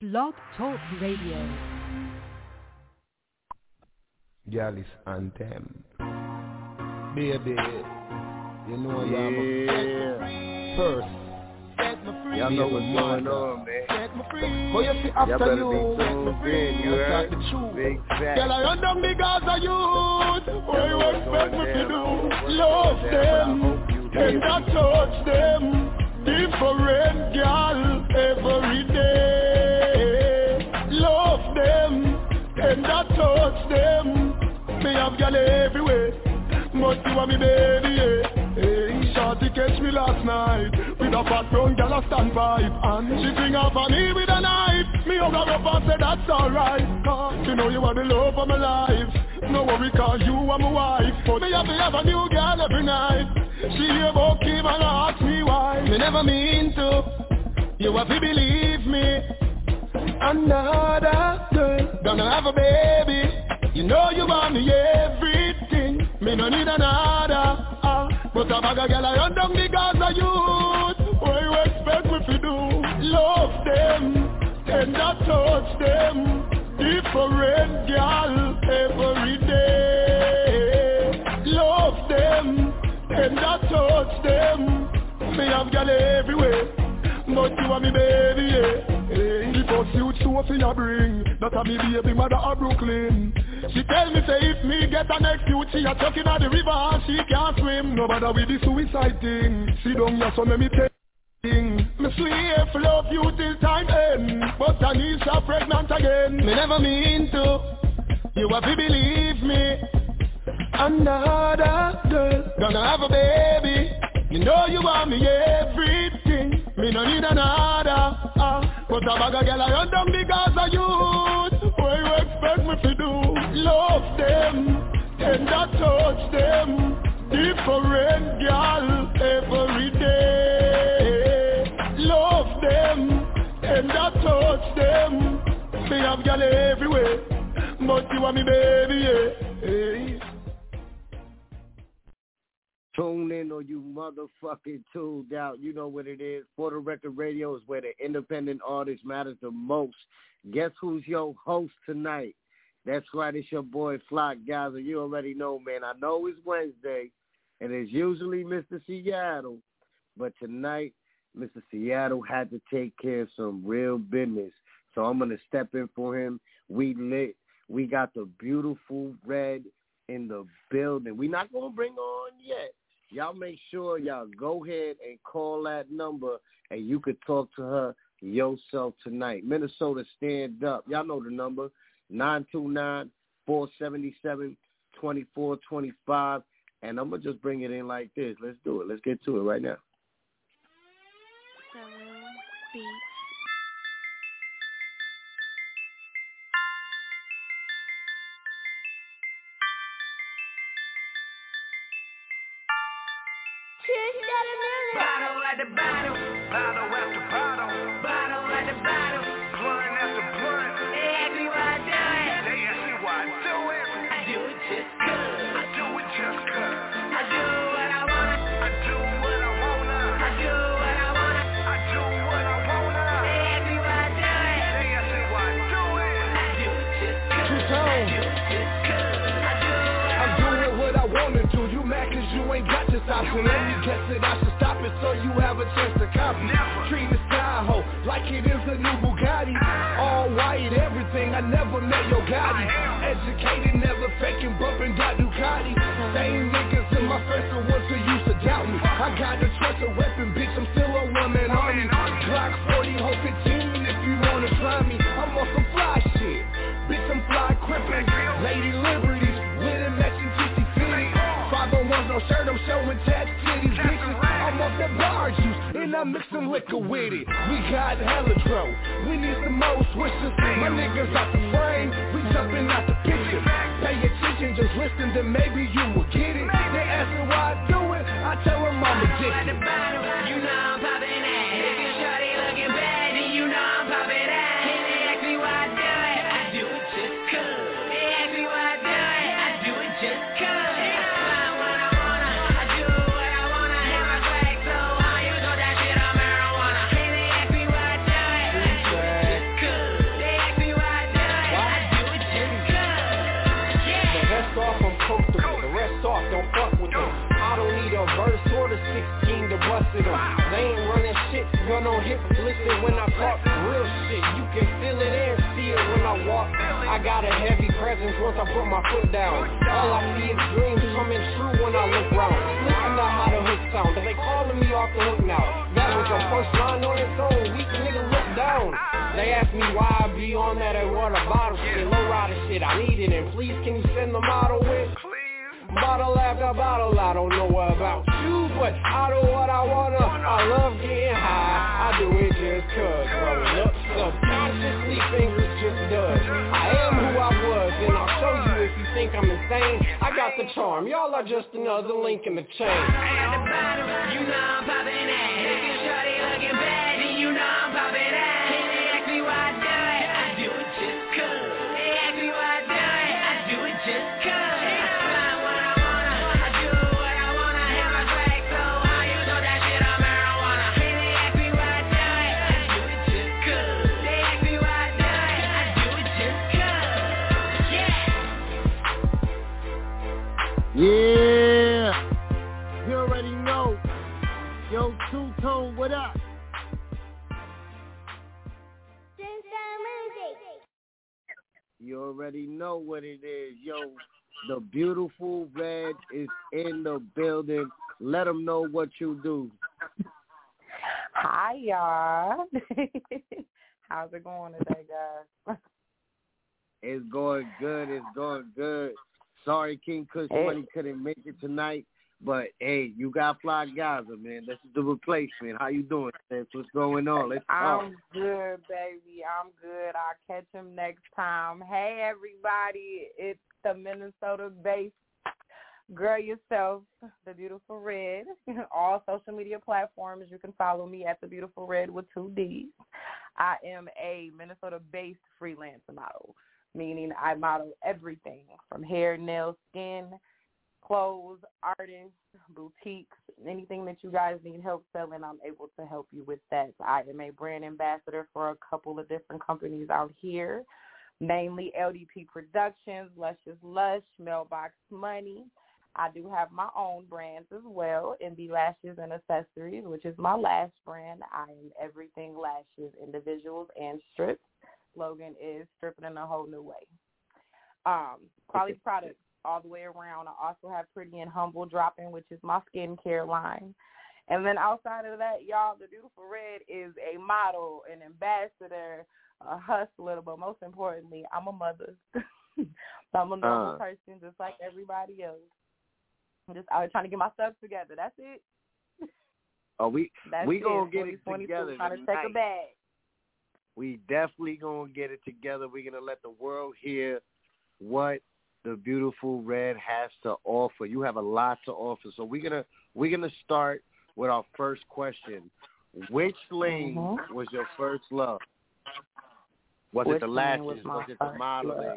Blog Talk Radio. Gallus Anthem. Baby, you know you're first. Y'all know what's going on, man. But you see after you, you heard the truth. Big fact. Girl, I undone because of you. What you expect me to do? Love them and not touch them. Different girl every day. Love them and not touch them. Me have girl everywhere. Must you want me baby, yeah. Hey, shorty catch me last night with a fat brown gal a standpipe, and she bring up on me with a knife. Me hug her up and say that's alright, cause you know you are the love of my life. No worry cause you are my wife, but me have to have a new girl every night. She about Kim and ask me why. Me never mean to, you have to believe me. Another girl gonna have a baby. You know you want me everything. Me no need another, but a bag of girl I undone because of you. What you expect me to do? Love them and not touch them. Different girl every day. Love them and not touch them. Me have girl everywhere, but you want me baby, yeah. Hey, the first youth so for you bring that a me baby mother of Brooklyn. She tell me say if me get a next youth, she a chucking at the river and she can't swim. No matter with the suicide thing. She don't ya so let me tell you. Me swear for love you till time end, but Tanisha pregnant again. Me never mean to, you have to believe me. Another girl gonna have a baby. You know you want me everything. Me no need another, but a bag of girl I undone because of you. What you expect me to do? Love them and not touch them. Different girl every day. Love them and not touch them. Me have girl everywhere, but you want me baby, yeah. Hey. Tune in or you motherfucking tuned out. You know what it is. For the Record Radio is where the independent artist matters the most. Guess who's your host tonight? That's right, it's your boy Flock Gaza. You already know, man. I know it's Wednesday, and it's usually Mr. Seattle. But tonight, Mr. Seattle had to take care of some real business. So I'm going to step in for him. We lit. We got the beautiful Red in the building. We're not going to bring her on yet. Y'all make sure y'all go ahead and call that number, and you could talk to her yourself tonight. Minnesota, stand up. Y'all know the number, 929-477-2425. And I'm going to just bring it in like this. Let's do it. Let's get to it right now. Beats. Bottle at the bottom, bottle after bottle, bottle at the bottom, blunt after blunt. They ask me why I do it. They ask me why I do it. I do it just cause. I do it just cause. I do what I wanna. I do what I wanna. I do what I wanna. I do what I wanna. They ask me why I do it. They ask me why I do it. I do it just cause. I do it just cause. I'm doing what I wanna do. You mad cause you ain't got this option. Let me guess it, I should stop it so you have a chance to copy. Treat this Tahoe like it is a new Bugatti. All white, everything, I never met your Gotti. Educated, never faking, bumping got Ducati. Same niggas in my face the ones who used to doubt me. I got the trust of weapon, bitch, I'm still a one-man army. Glock 40, hold 15 if you wanna try me. I'm on some fly shit, bitch, I'm fly crippin'. Lady Liberties, with a matching TC fitty. 501's no shirt, I'm showing tat titties, bitches. I'm off that bar juice, and I'm mixing liquor with it. We got hella dro, we need some more switches. My niggas out the frame, we jumping out the picture. Pay attention, just listen, then maybe you will get it. They asking why I do it, I tell them I'm addicted. You know I'm poppin' that. If you shorty looking bad, then you know I'm poppin' that. And they ask me why I do it, I do it just cause. They ask me why I do it, I do it just cause. Cause blasted them. They ain't running shit, gun on hip, listen when I talk real shit. You can feel it and see it when I walk. I got a heavy presence once I put my foot down. All I see is dreams coming true when I look round. Listen to how the hook sound, they calling me off the hook now. That was your first line on its own, weak nigga look down. They ask me why I be on that water bottle shit, low rider shit, I need it, and please can you send the model with? Bottle after bottle, I don't know about you, but I do what I wanna. I love getting high, I do it just cause. Growing up subconsciously, fingers just does. I am who I was, and I'll show you if you think I'm insane. I got the charm, y'all are just another link in the chain. At the bottom, you know I'm popping that. If you shorty looking bad, then you know I'm popping that. Can they ask me why I do it? I do it just cause. They ask me why I do it? I do it just cause. Yeah, you already know. Yo, Two-Tone, what up? You already know what it is. Yo, the beautiful Red is in the building. Let them know what you do. Hi, y'all. How's it going today, guys? It's going good. It's going good. Sorry, King Kush Money couldn't make it tonight, but hey, you got Fly Gaza, man. This is the replacement. How you doing, sis? What's going on? Let's talk. I'm good, baby. I'm good. I'll catch him next time. Hey, everybody. It's the Minnesota-based Girl Yourself, The Beautiful Red. All social media platforms, you can follow me at The Beautiful Red with 2 Ds. I am a Minnesota-based freelance model, meaning I model everything from hair, nails, skin, clothes, artists, boutiques, anything that you guys need help selling, I'm able to help you with that. I am a brand ambassador for a couple of different companies out here, mainly LDP Productions, Luscious Lush, Mailbox Money. I do have my own brands as well, NB Lashes and Accessories, which is my last brand. I am everything lashes, individuals, and strips. Slogan is stripping in a whole new way. Quality products all the way around. I also have Pretty and Humble dropping, which is my skincare line. And then outside of that, y'all, the Beautiful Red is a model, an ambassador, a hustler, but most importantly, I'm a mother. I'm a normal person just like everybody else. I'm just out trying to get my stuff together. That's it. Oh, we gonna get it together trying to tonight. take a bag. We definitely gonna get it together. We're gonna let the world hear what the Beautiful Red has to offer. You have a lot to offer, so we're gonna start with our first question. Which lane was your first love? Was it the lashes? Was it the modeling?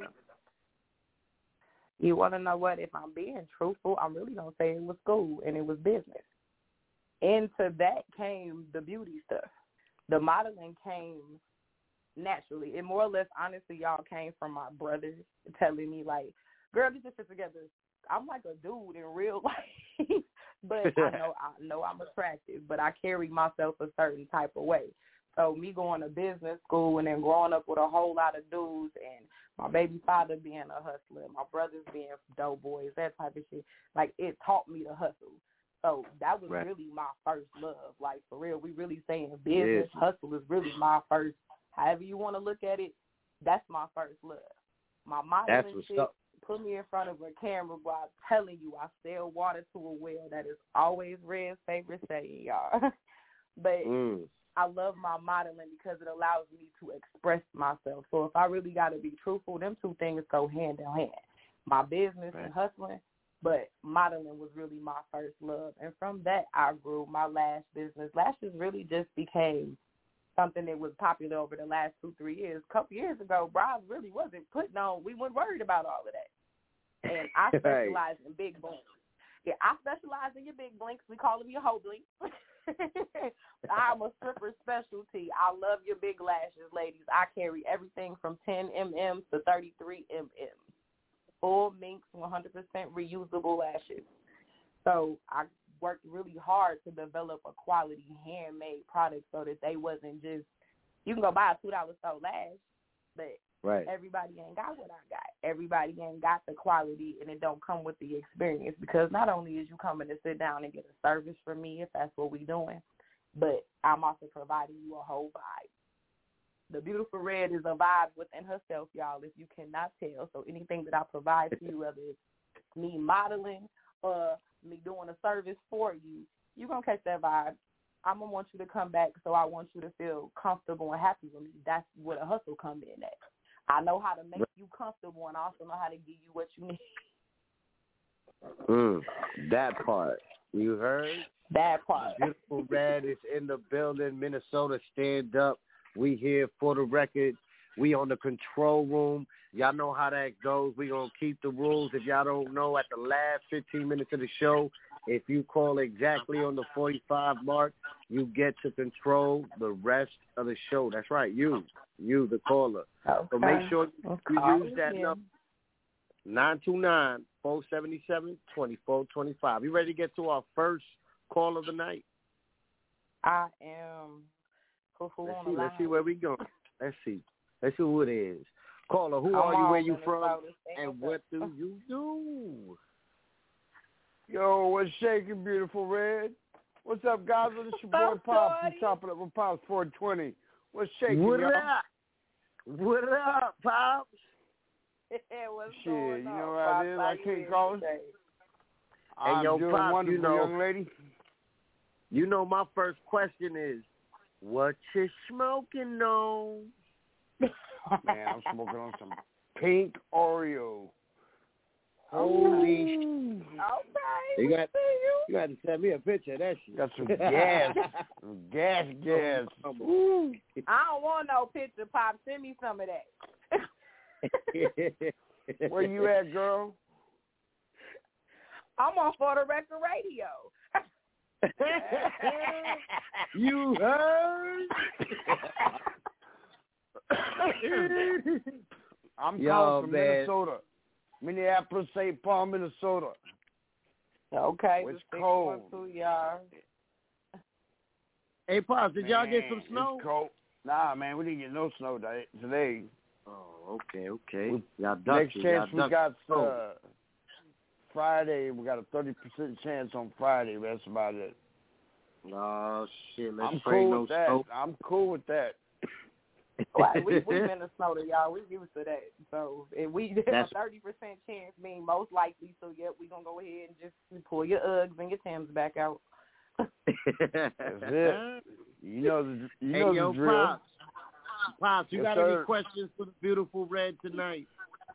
You want to know what? If I'm being truthful, I'm really going to say it was school and it was business. Into that came the beauty stuff. The modeling came naturally. It more or less, honestly, y'all came from my brothers telling me, like, girl, get your shit together. I'm like a dude in real life, but I know I'm attractive, but I carry myself a certain type of way. So me going to business school and then growing up with a whole lot of dudes and my baby father being a hustler, my brothers being dope boys, that type of shit, like it taught me to hustle. So that was really my first love. Like for real, we really saying business, hustle is really my first, however you want to look at it, that's my first love. My modeling shit put me in front of a camera, but I'm telling you, I sell water to a well. That is always Red's favorite saying, y'all. But I love my modeling because it allows me to express myself. So if I really got to be truthful, them two things go hand in hand. My business and hustling, but modeling was really my first love. And from that, I grew my lash business. Lashes really just became something that was popular over the last 2-3 years. A couple years ago, bras really wasn't putting on. We weren't worried about all of that. And I specialize in big blinks. Yeah, I specialize in your big blinks. We call them your whole blinks. I'm a stripper specialty. I love your big lashes, ladies. I carry everything from 10 mm to 33 mm. Full minks, 100% reusable lashes. So I worked really hard to develop a quality handmade product so that they wasn't just, you can go buy a $2 Soul Lash, but everybody ain't got what I got. Everybody ain't got the quality, and it don't come with the experience, because not only is you coming to sit down and get a service from me, if that's what we doing, but I'm also providing you a whole vibe. The Beautiful Red is a vibe within herself, y'all, if you cannot tell. So anything that I provide to you, whether it's me modeling or me doing a service for you, you're going to catch that vibe. I'm going to want you to come back, so I want you to feel comfortable and happy with me. That's where the hustle comes in at. I know how to make you comfortable, and I also know how to give you what you need. That part. You heard? That part. Beautiful Red is in the building. Minnesota, stand up. We here for the record. We on the control room. Y'all know how that goes. We going to keep the rules. If y'all don't know, at the last 15 minutes of the show, if you call exactly on the 45 mark, you get to control the rest of the show. That's right, you, the caller. Okay. So make sure you use that number, 929-477-2425. You ready to get to our first call of the night? I am. Let's see where we going. Let's see who it is. Caller, who are you, where you from, and what do you do? Yo, what's shaking, Beautiful Red? What's up, guys? It's your boy Pops from Chopping Up with Pops 420. What's shaking, What y'all? up? What up, Pops? What's Shit, going you on, know how it is. I can't call it. I'm yo, doing Pops, wonderful, you know, young lady. You know, my first question is, what you smoking on? Man, I'm smoking on some pink Oreo. Holy Okay. You got to send me a picture of that shit. Got some gas. gas. Ooh. I don't want no picture, Pop. Send me some of that. Where you at, girl? I'm on For the Record Radio. You heard? I'm calling from Minnesota. Minneapolis, St. Paul, Minnesota. Okay. It's cold. Y'all. Hey, Pops, did y'all get some snow? It's cold. Nah, man, we didn't get no snow today. Oh, okay. Y'all Next chance we got Friday. We got a 30% chance on Friday. That's about it. Oh, shit. I'm cool with that. I'm cool with that. Well, we Minnesota, y'all. We used to that. So if we a 30% chance mean most likely. So yep, we gonna go ahead and just pull your Uggs and your Timbs back out. That's it. You know the drill. Pops, you got any questions for the Beautiful Red tonight?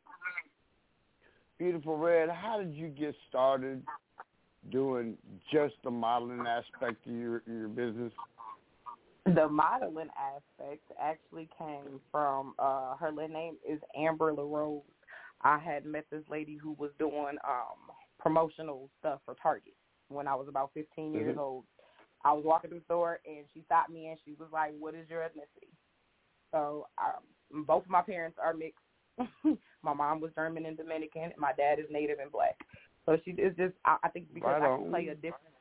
Beautiful Red, how did you get started doing just the modeling aspect of your business? The modeling aspect actually came from her name is Amber LaRose. I had met this lady who was doing promotional stuff for Target when I was about 15 years old. I was walking through the store and she stopped me and she was like, "What is your ethnicity?" So both of my parents are mixed. My mom was German and Dominican, and my dad is Native and Black. So she is just I think because I can play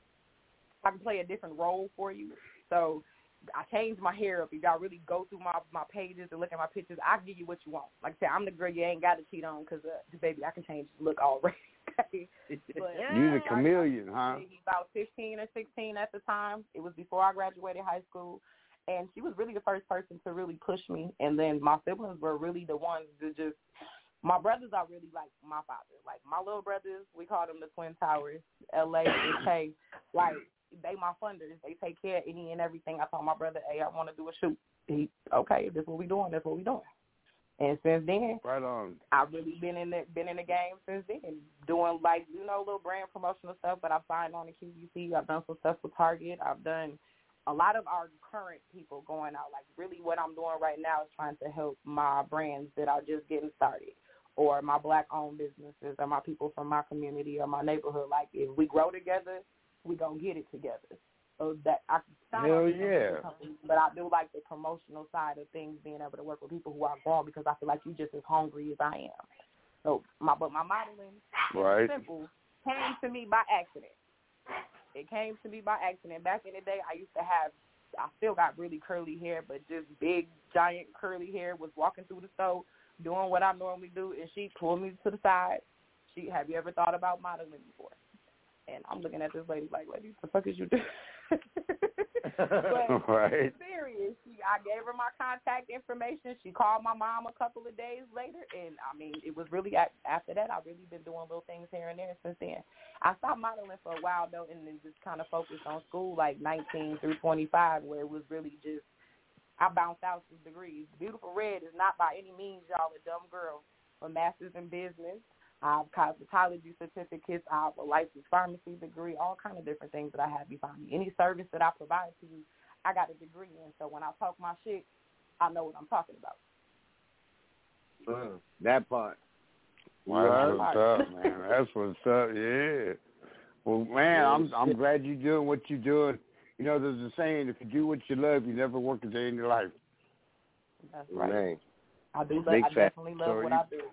a different role for you. So I changed my hair up. If y'all really go through my pages and look at my pictures, I can give you what you want. Like I said, I'm the girl you ain't got to cheat on because, baby, I can change the look already. But, you're the chameleon, huh? About 15 or 16 at the time. It was before I graduated high school. And she was really the first person to really push me. And then my siblings were really the ones to just – my brothers are really like my father. Like my little brothers, we call them the Twin Towers, L.A. and K. Like they my funders. They take care of any and everything. I told my brother, hey, I want to do a shoot. Okay, this is what we doing. That's what we doing. And since then, right on. I've really been in the game since then, doing like little brand promotional stuff. But I've signed on to QVC. I've done some stuff with Target. I've done a lot of our current people going out. Like really, what I'm doing right now is trying to help my brands that are just getting started, or my Black-owned businesses, or my people from my community or my neighborhood. Like if we grow together, we gonna get it together. So that I can sign on to different companies, but I do like the promotional side of things, being able to work with people who are grown, because I feel like you're just as hungry as I am. So my modeling, right, simple, came to me by accident. It came to me by accident. Back in the day, I still got really curly hair, but just big, giant curly hair. Was walking through the store, doing what I normally do, and she pulled me to the side. Have you ever thought about modeling before? And I'm looking at this lady like, lady, what the fuck is you doing? But right. serious. I gave her my contact information. She called my mom a couple of days later, and I mean, it was really after that. I've really been doing little things here and there since then. I stopped modeling for a while though, and then just kind of focused on school, like 19 through 25, where it was really just I bounced out some degrees. Beautiful Red is not by any means, y'all, a dumb girl. A master's in business. I have cosmetology certificates. I have a licensed pharmacy degree, all kind of different things that I have behind me. Any service that I provide to you, I got a degree in. So when I talk my shit, I know what I'm talking about. That part. Wow, that's what's up, man. That's what's up, yeah. Well, man, I'm glad you're doing what you're doing. You know, there's a saying, if you do what you love, you never work a day in your life. That's right. Man. I definitely love what I do.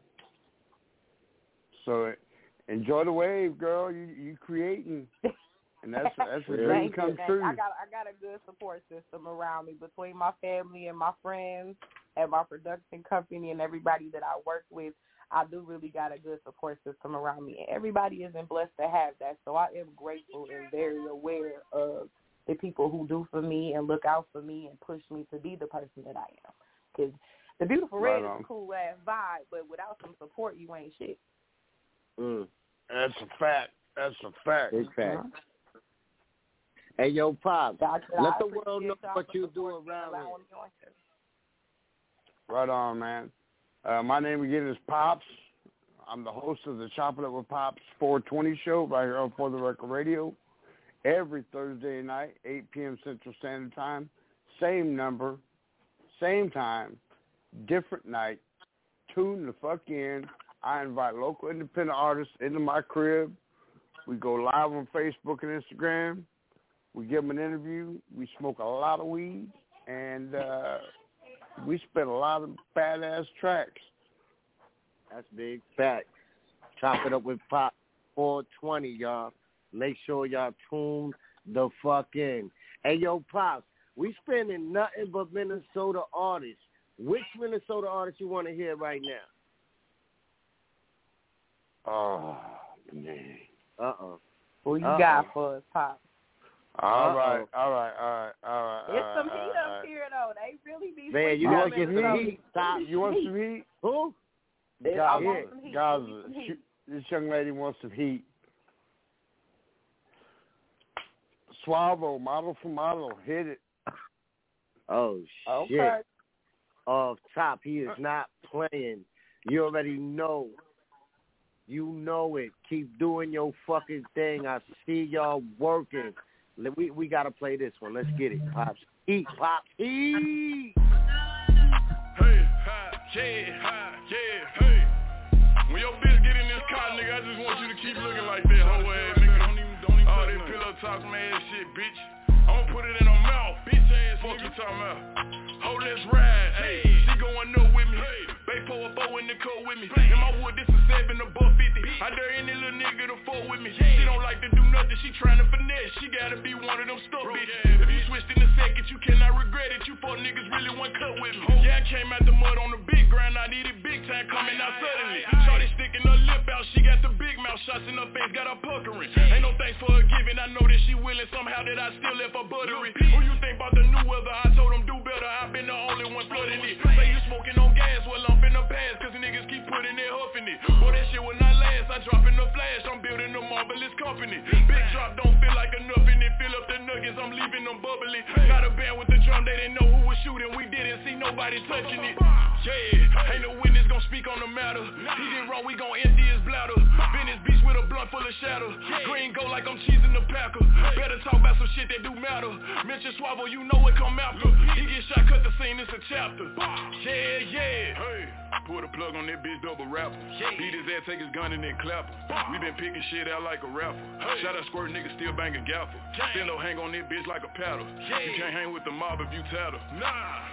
So enjoy the wave, girl. You creating, and that's a dream come true. I got a good support system around me between my family and my friends and my production company and everybody that I work with. I do really got a good support system around me, and everybody isn't blessed to have that. So I am grateful and very aware of the people who do for me and look out for me and push me to be the person that I am. Because the Beautiful Red is a cool ass vibe, but without some support, you ain't shit. That's a fact. Big fact. Hey, yo, Pop, let the world know what you do around here. Right on, man. My name again is Pops. I'm the host of the Chopping Up with Pops 420 show right here on For the Record Radio. Every Thursday night, 8 p.m. Central Standard Time. Same number, same time, different night. Tune the fuck in. I invite local independent artists into my crib. We go live on Facebook and Instagram. We give them an interview. We smoke a lot of weed. And we spit a lot of badass tracks. That's big fact. Chop it up with Pop 420, y'all. Make sure y'all tune the fuck in. Hey, yo, Pops, we spinning nothing but Minnesota artists. Which Minnesota artist you want to hear right now? Oh, man. Who you got for us, Pop? All right. It's some heat up here, though. They really be. Man, you want some heat? Stop. You want some heat? Who? Gaza. This young lady wants some heat. Suavo, model for model. Hit it. Oh, shit. Okay. Off top, he is not playing. You already know. You know it. Keep doing your fucking thing. I see y'all working. We got to play this one. Let's get it. Pops. Heat. Pops. Heat. Hey, hey. When your bitch get in this car, nigga, I just want you to keep looking like that, hoe ass nigga. Don't even all that pillow talk mad shit, bitch. I'm gonna put it in her mouth, bitch ass. Fuck you talking about? Hold, let's ride. Hey, she going up with me. Hey, Bay 404 in the coat with me. In my wood, this is 7 above 50. I dare any little nigga to fuck with me. She don't like to do nothing, she tryna finesse. She gotta be one of them stuff, bitch. If you switched in a second, you cannot regret it. You fuck niggas really want cut with me. Yeah, I came out the mud on the big grind. I needed big time coming out suddenly. Shorty sticking her lip out, she got the big mouth shots in her face, got her puckering. Ain't no thanks for her giving, I know that she willing somehow that I still left her buttery. Who you think about the new weather? I told them do better, I've been the only one flooding it. Say you smoking on gas, well I'm finna pass, cause niggas keep putting it, huffing it. Boy, that shit will not last, I drop in the flash, I'm building a marvelous company. Big drop don't feel like enough in it, fill up the nuggets, I'm leaving them bubbly. Got a band with the drum, they didn't know who was shooting, we didn't see nobody touching it. Yeah, ain't no witness gon' speak on the matter. He did wrong, we gon' empty his bladder. Venice Beach with a blunt full of shadow. Green go like I'm cheesing the Packer. Better talk about some shit that do matter. Mention Suavo, you know what come after. He get shot, cut the scene, it's a chapter. Yeah. Hey, pull the plug on that bitch, double rapper. Beat his ass, take his gun and then clap him. We been picking shit out like a rapper. Shout out squirt, nigga still banging gaffer. Stendo hang on that bitch like a paddle. You can't hang with the mob if you tattle. Nah,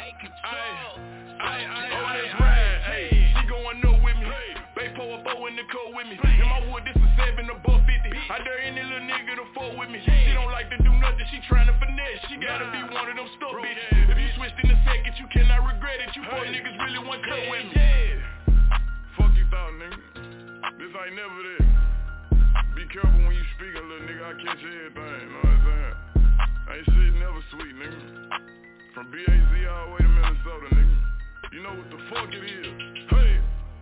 let's ride. Hey, she going up with me. Bay 404 in the coat with me. In my wood, this is 7 above 50. I dare any little nigga to fuck with me. She don't gotta be one of them stuck bitches. If you switched in a second, you cannot regret it. You fuck niggas really want cut with me. Fuck you thought, nigga. This ain't never there. Be careful when you speaking, little nigga. I catch everything, know what I'm saying? Ain't shit never sweet, nigga. From BAZ all the way to Minnesota, nigga. You know what the fuck it is. Hey!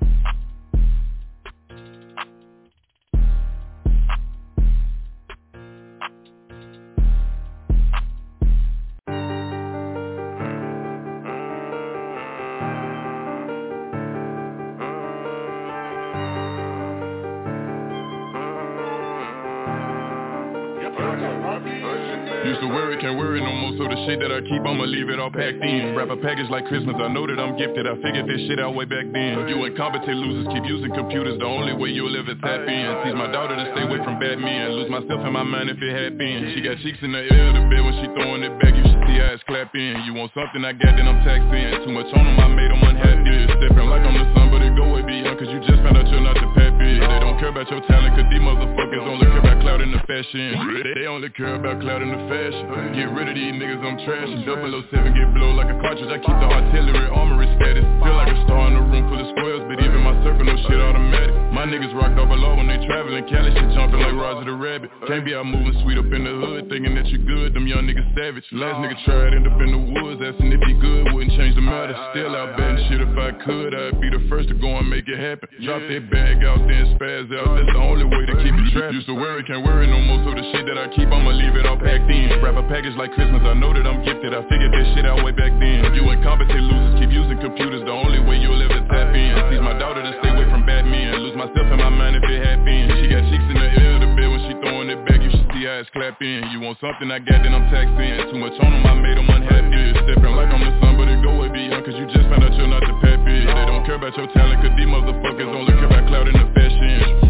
Used to worry, can't worry no more, so the shit that I keep, I'ma leave it all packed in. Wrap a package like Christmas, I know that I'm gifted, I figured this shit out way back then. You incompetent losers keep using computers, the only way you'll ever tap in. Teach my daughter to stay away from bad men, lose myself in my mind if it had been. She got cheeks in the air of the bed when she throwing it back, you should see her ass clap in. You want something I got, then I'm taxed in. Too much on them, I made them unhappy. Stepping like I'm the son, but it go way beyond, cause you just found out you're not the pappy. They don't care about your talent, cause these motherfuckers only care about clout in the fashion. They only care about clout in the fashion. Get rid of these niggas, I'm trashing. 007 get blow like a cartridge. I keep the artillery armory status. Feel like a star in a room full of squares, but even my circle, no shit automatic. My niggas rocked off a law when they traveling. Cali shit jumping like Roger the Rabbit. Can't be out moving sweet up in the hood, thinking that you good. Them young niggas savage. Last nigga tried, end up in the woods, asking if he good, wouldn't change the matter. Still out betting shit, if I could, I'd be the first to go and make it happen. Drop that bag out, then spaz out. That's the only way to keep it trapped. Used to worry, can't worry no more, so the shit that I keep, I'ma leave it all packed in. Wrap a package like Christmas, I know that I'm gifted, I figured this shit out way back then. You incompetent losers keep using computers, the only way you'll ever tap in. Teach my daughter to stay away from bad men, lose myself in my mind if it had been. She got cheeks in the air of the bed when she throwing it back, you should see her ass clap in. You want something I got, then I'm taxed in. Too much on them, I made them unhappy. Stepping like I'm the son, but it go way beyond, cause you just found out you're not the pappy. They don't care about your talent, cause these motherfuckers only care about clout in the fashion.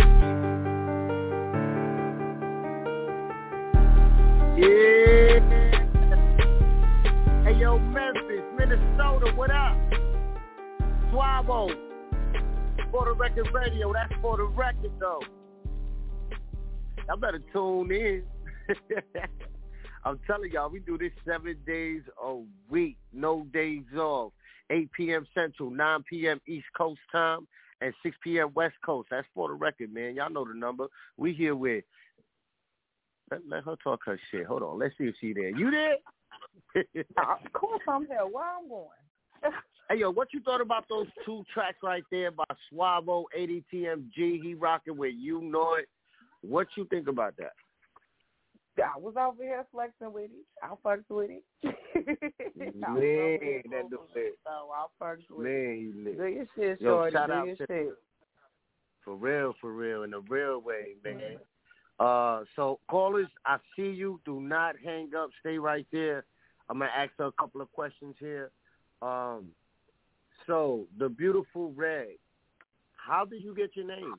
Yeah. Hey, yo, Memphis, Minnesota, what up? Suavo. For the record radio, that's for the record, though. Y'all better tune in. I'm telling y'all, we do this 7 days a week, no days off. 8 p.m. Central, 9 p.m. East Coast time, and 6 p.m. West Coast. That's for the record, man. Y'all know the number. We here with... Let her talk her shit. Hold on. Let's see if she there. You there? Of course I'm here. Where I'm going. Hey, yo, what you thought about those 2 tracks right there by Suavo, ADTMG? He rocking with You Know It. What you think about that? I was over here flexing with it. I fucked with it. Man, that dude lit. So I fucked with it. Man, do your shit, yo, shorty. shout do out your to shit. For real, in a real way, man. So callers, I see you. Do not hang up. Stay right there. I'm gonna ask her a couple of questions here. So the beautiful Red, how did you get your name?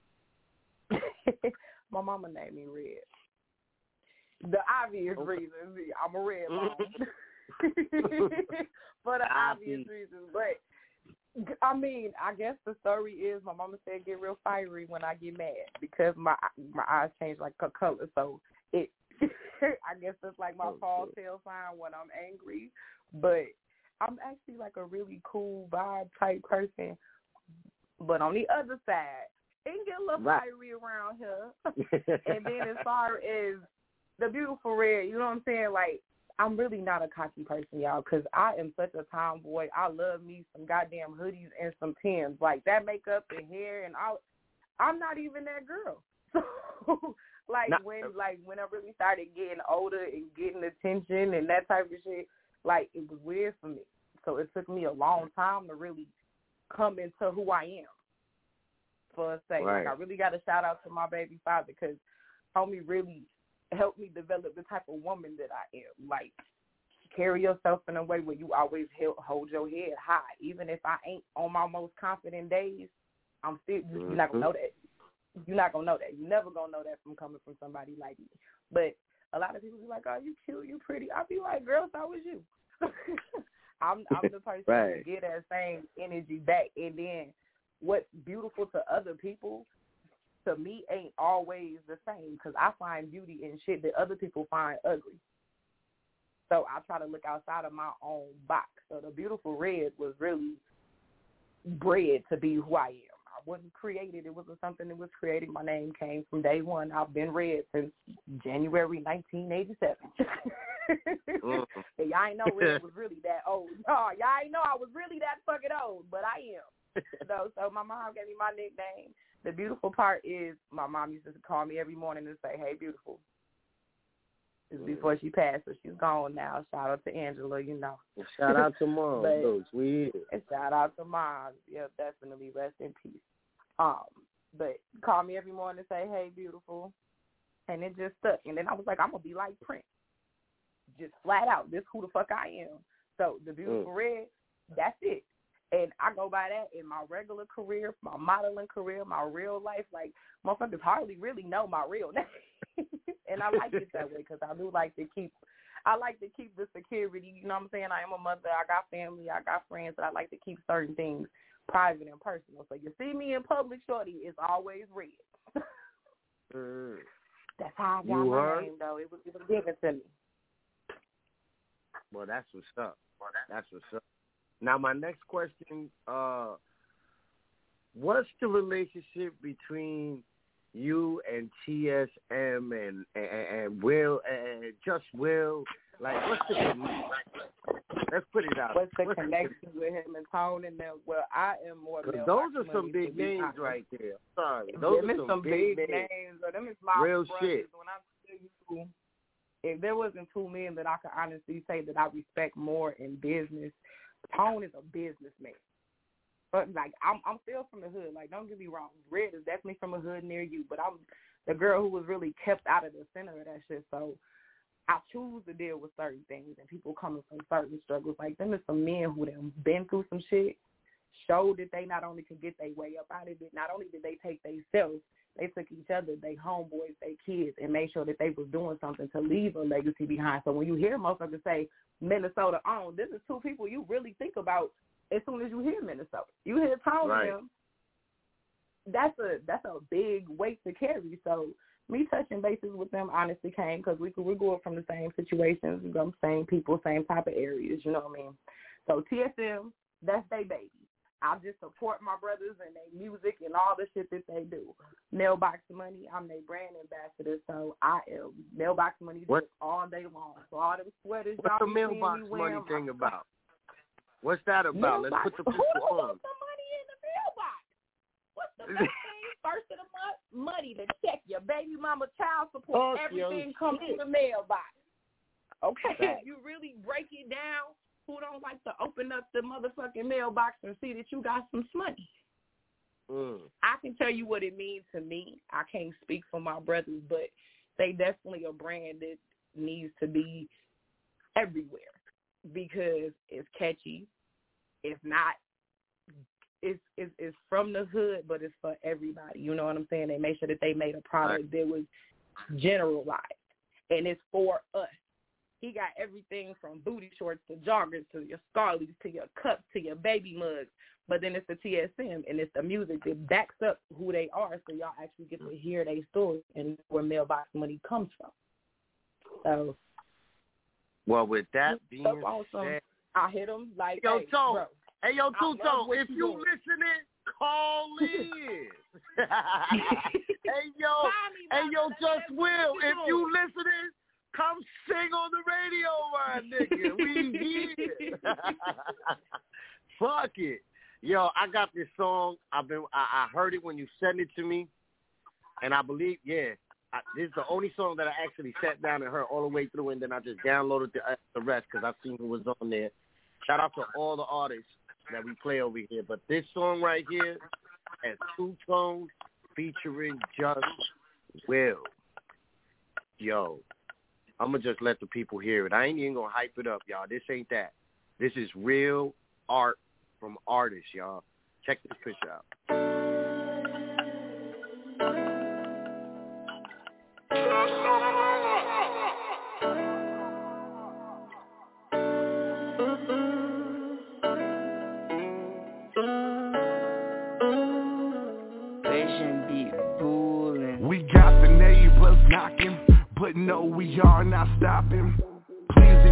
My mama named me Red. The obvious reasons. I'm a red bone. For the obvious reasons. But, I mean, I guess the story is my mama said get real fiery when I get mad because my eyes change like a color. So, it I guess it's like my fall tail sign when I'm angry. But I'm actually like a really cool vibe type person. But on the other side, it can get a little fiery around here. And then as far as the beautiful Red, you know what I'm saying? Like, I'm really not a cocky person, y'all, because I am such a tomboy. I love me some goddamn hoodies and some Timbs. Like, that makeup and hair, and I'm not even that girl. So, when I really started getting older and getting attention and that type of shit, like, it was weird for me. So it took me a long time to really come into who I am. For a second. Right. Like, I really got to shout out to my baby father because homie really helped me develop the type of woman that I am. Like, carry yourself in a way where you always hold your head high. Even if I ain't on my most confident days, I'm still, you're not going to know that. You're not going to know that. You're never going to know that from coming from somebody like me. But a lot of people be like, oh, you cute, you pretty. I'll be like, girl, so was you. I'm the person right. to get that same energy back. And then what's beautiful to other people, to me, ain't always the same because I find beauty in shit that other people find ugly. So I try to look outside of my own box. So the Beautiful Red was really bred to be who I am. I wasn't created. It wasn't something that was created. My name came from day one. I've been Red since January 1987. And y'all ain't know Red was really that old. No, y'all ain't know I was really that fucking old, but I am. So my mom gave me my nickname. The beautiful part is my mom used to call me every morning and say, "Hey, beautiful." This is before she passed, so she's gone now. Shout out to Angela, you know. Shout out to Mom. Those we and shout out to Mom. Yeah, definitely. Rest in peace. But call me every morning and say, "Hey, beautiful," and it just stuck. And then I was like, I'm gonna be like Prince, just flat out. This who the fuck I am. So the Beautiful Red, that's it. And I go by that in my regular career, my modeling career, my real life. Like, motherfuckers hardly really know my real name. And I like it that way because I do like to keep the security. You know what I'm saying? I am a mother. I got family. I got friends. But I like to keep certain things private and personal. So you see me in public, shorty, it's always Red. That's how I got my name, though. It was given to me. Well, that's what's up. That's what's up. Now, my next question, what's the relationship between you and TSM and Will and Just Will? Like, what's the let's put it out. What's the connection with him and Tone and them? Well, I am more. Those are some big names right there. Sorry, those are some big names. Them is my real brothers. shit. When I tell you, if there wasn't two men that I could honestly say that I respect more in business, Tone is a businessman. But, like, I'm still from the hood. Like, don't get me wrong. Red is definitely from a hood near you. But I'm the girl who was really kept out of the center of that shit. So I choose to deal with certain things and people coming from certain struggles. Like, them is some men who have been through some shit, showed that they not only could get their way up out of it, not only did they take themselves, they took each other, they homeboys, they kids, and made sure that they was doing something to leave a legacy behind. So when you hear motherfuckers say Minnesota owned, this is two people you really think about as soon as you hear Minnesota. You hear Tone and them, that's a big weight to carry. So me touching bases with them honestly came because we grew up from the same situations, same people, same type of areas, you know what I mean? So TSM, that's their baby. I just support my brothers and their music and all the shit that they do. Mailbox Money, I'm their brand ambassador, so I am Mailbox Money all day long. So all them sweaters, what's the Mailbox Money thing about? What's that about? Let's put the people on. Who put some money in the mailbox? What's the best thing? First of the month, money to check your baby mama child support. Everything comes through the mailbox. Okay, if you really break it down, who don't like to open up the motherfucking mailbox and see that you got some money? I can tell you what it means to me. I can't speak for my brothers, but they definitely a brand that needs to be everywhere because it's catchy. It's not. It's from the hood, but it's for everybody. You know what I'm saying? They made sure that they made a product that was generalized, and it's for us. He got everything from booty shorts to joggers to your Scarleys to your cups to your baby mugs. But then it's the TSM, and it's the music that backs up who they are, so y'all actually get to hear their story and where Mailbox Money comes from. So, well, with that being said, I hit him like, yo, hey, Tone. bro, Hey, yo, Tuto, if you listening, call in. Hey, yo, Just Will, if you listening, come sing on the radio, my nigga. We here. Fuck it. Yo, I got this song. I heard it when you sent it to me, and I believe, this is the only song that I actually sat down and heard all the way through, and then I just downloaded the rest because I seen who was on there. Shout out to all the artists that we play over here, but this song right here has Two Tone featuring Just Will. Yo, I'm going to just let the people hear it. I ain't even going to hype it up, y'all. This ain't that. This is real art from artists, y'all. Check this picture out. We got the neighbors knocking, but no, we are not stopping. Pleasing you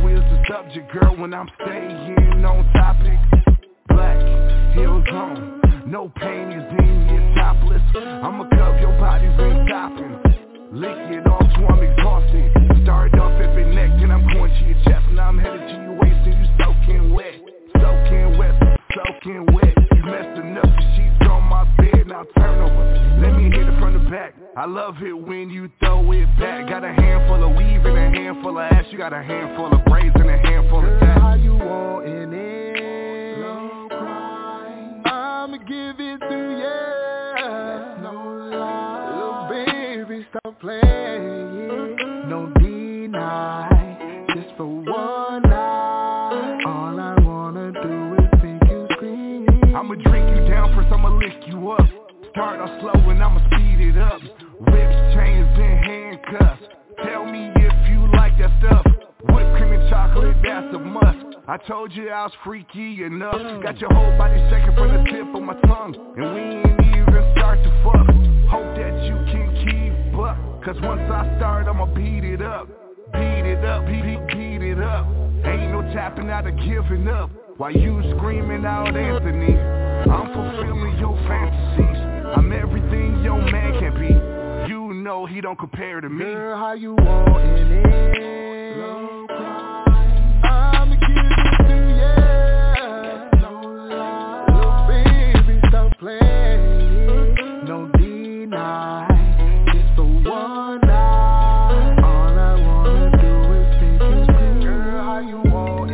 is the subject, girl, when I'm staying on topic. Black, heels on, no pain is in your topless. I'ma cuff your body's ring topping. Lick it off till I'm exhausted. Start off at the neck, then I'm going to your chest. And I'm headed to your waist and you soaking wet. Soaking wet, soaking wet. You messed enough, the sheets on my bed, now turn over. Let me hit it from the back. I love it when you throw it back. Got a handful of weave and a handful of ass. You got a handful of braids and a handful of tats. How you want in it? No cry. I'ma give it to you. No lie. Little baby, stop playing. No deny. Just for one night. All I wanna do is make you scream. I'ma drink you down first, I'ma lick you up. Start off slow and I'ma speed it up. Whips, chains, and handcuffs. Tell me if you like that stuff. Whipped cream and chocolate, that's a must. I told you I was freaky enough. Got your whole body shaking from the tip of my tongue. And we ain't even start to fuck. Hope that you can keep up. Cause once I start, I'ma beat it up. Beat it up, beat it up. Ain't no tapping out or giving up. While you screaming out Anthony, I'm fulfilling your fantasies. I'm everything your man can be. You know he don't compare to me. Girl, how you want it? No cry. I'ma give it to you. No lie. Little baby, stop playing. No deny. Just for one night. All I wanna do is make you scream. Girl, how you want it?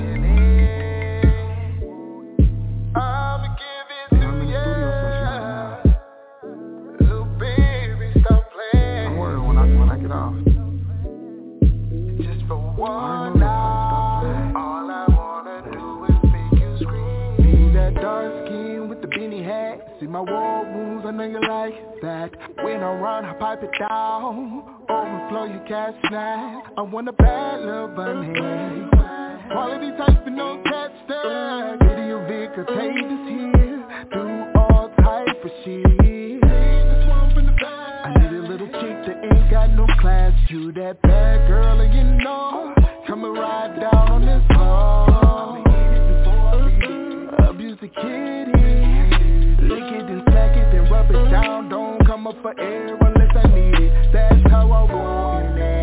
I'ma give it to you. Little baby, stop playing. Don't worry when I get off. Just for one night. All I wanna do is make you scream. Be that dark skin with the beanie hat. See my war wounds, I know you like that. When I run, I pipe it down. Overflow your cash snack. I want a bad little bunny. Quality type with no catch tag. Video videotapes here. Do all type of shit. I need a little chick that ain't got no class. You that bad girl and you know. Come and ride down on this car. Abuse the kitty. Lick it and stack it then rub it down. Don't come up for air unless I need it. That's how I want it.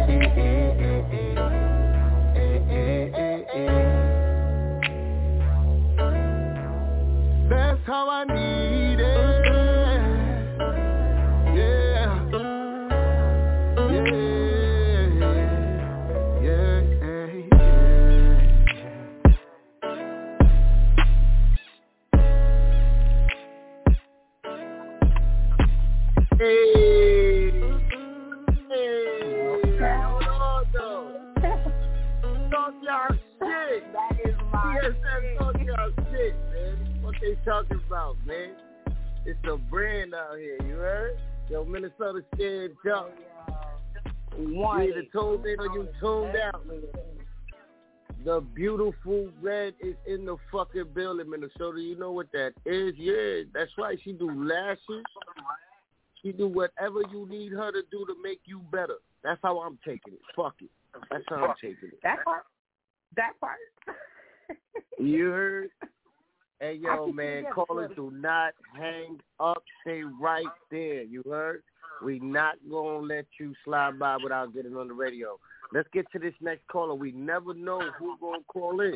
That's how I need it. Yeah. Yeah. Yeah. Hey. Hold on though. Talk y'all shit. That is my Yes, talk y'all shit, man. What they talking about, man? It's a brand out here, you heard? Yo, Minnesota Scared Duck. You either tuned in or you tuned out. The beautiful Red is in the fucking building, Minnesota. You know what that is? Yeah, that's right. She do lashes. She do whatever you need her to do to make you better. That's how I'm taking it. Fuck it. That's how I'm taking it. That part. You heard? Hey, yo, man, callers, do not hang up. Stay right there. You heard? We not going to let you slide by without getting on the radio. Let's get to this next caller. We never know who's going to call in.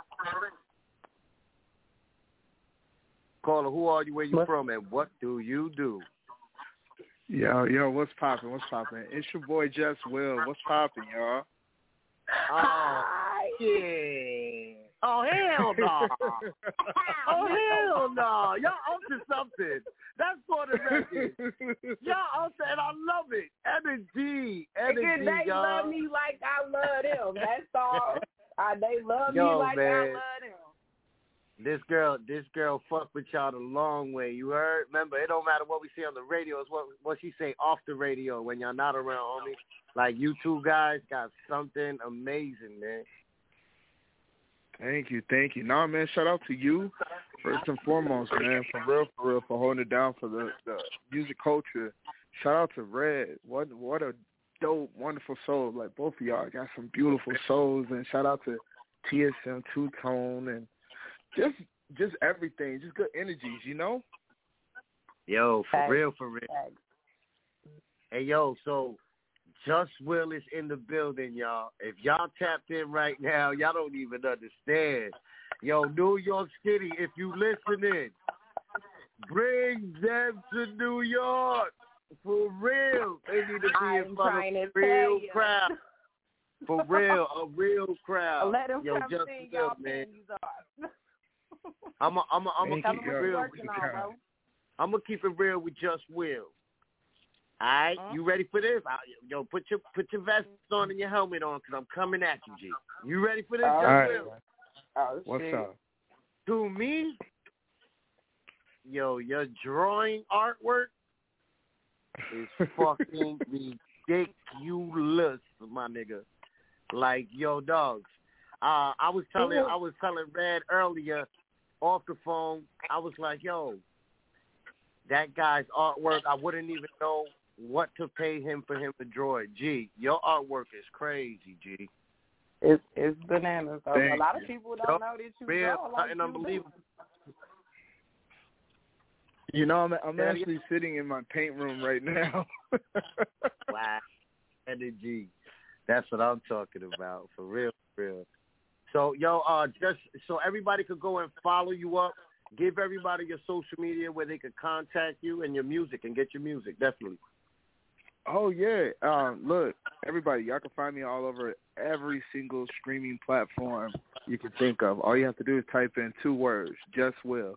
Caller, who are you, where you from, and what do you do? Yo, what's poppin'? It's your boy Just Will. What's poppin', y'all? Oh, yeah. Oh, hell no. Oh, hell no. Y'all up to something. That's for the record. Y'all up to, and I love it. Energy, they y'all. love me like I love them. That's all. They love me like man. I love them. This girl fuck with y'all the long way. You heard? Remember, it don't matter what we say on the radio. It's what she say off the radio when y'all not around, homie. Like, you two guys got something amazing, man. Thank you. Nah, man, shout out to you, first and foremost, man, for real, for holding it down for the music culture. Shout out to Red. What a dope, wonderful soul. Like, both of y'all got some beautiful souls, and shout out to TSM, Two Tone, and just everything, just good energies, you know. Yo, for real. Hey, yo, so Just Will is in the building, y'all. If y'all tapped in right now, y'all don't even understand. Yo, New York City, if you listening, bring them to New York. For real. They need to be in front of a real crowd. For real, a real crowd. Let them yo, come Just see Will, y'all man. I'm gonna keep it real with you. I'm gonna keep it real with Just Will. All right, you ready for this? Yo, put your vest on and your helmet on, because I'm coming at you, G. You ready for this, Just Will? What's up? To me, yo, your drawing artwork is fucking ridiculous, my nigga. Like, yo, dogs. I was telling Red earlier off the phone. I was like, yo, that guy's artwork, I wouldn't even know what to pay him for him to draw it. G, your artwork is crazy, G. It's bananas. So a lot of people don't know that you draw like something unbelievable. You know, I'm actually sitting in my paint room right now. Wow, energy. That's what I'm talking about. For real. So, yo, just so everybody could go and follow you up, give everybody your social media where they could contact you and your music and get your music, definitely. Oh, yeah. Look, everybody, y'all can find me all over every single streaming platform you can think of. All you have to do is type in 2 words, Just Will,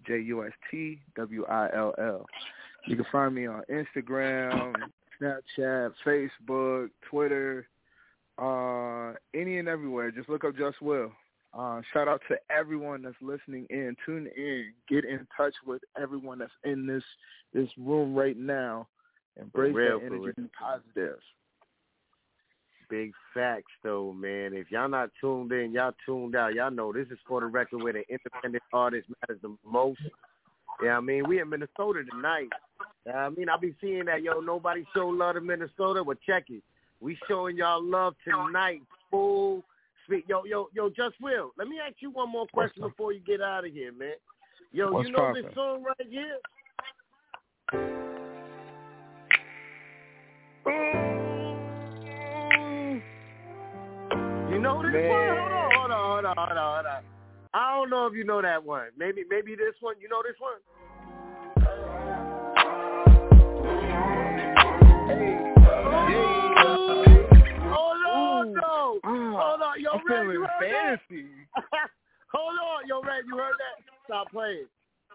JUSTWILL. You can find me on Instagram, Snapchat, Facebook, Twitter, any and everywhere. Just look up Just Will. Shout out to everyone that's listening in. Tune in. Get in touch with everyone that's in this room right now. Embrace that energy. Be positive. Big facts, though, man. If y'all not tuned in, y'all tuned out. Y'all know this is For the Record, where the independent artist matters the most. Yeah, I mean, we in Minnesota tonight. I mean, I be seeing that, yo, nobody show love to Minnesota. Well, check it. We showing y'all love tonight. Full speak. Yo, Just Will, let me ask you one more question before you get out of here, man. Yo, you know this song right here? You know this one? Hold on. I don't know if you know that one. Maybe this one. You know this one? Hold on. Yo, Red, you heard fancy. That? Hold on. Yo, Red, you heard that? Stop playing.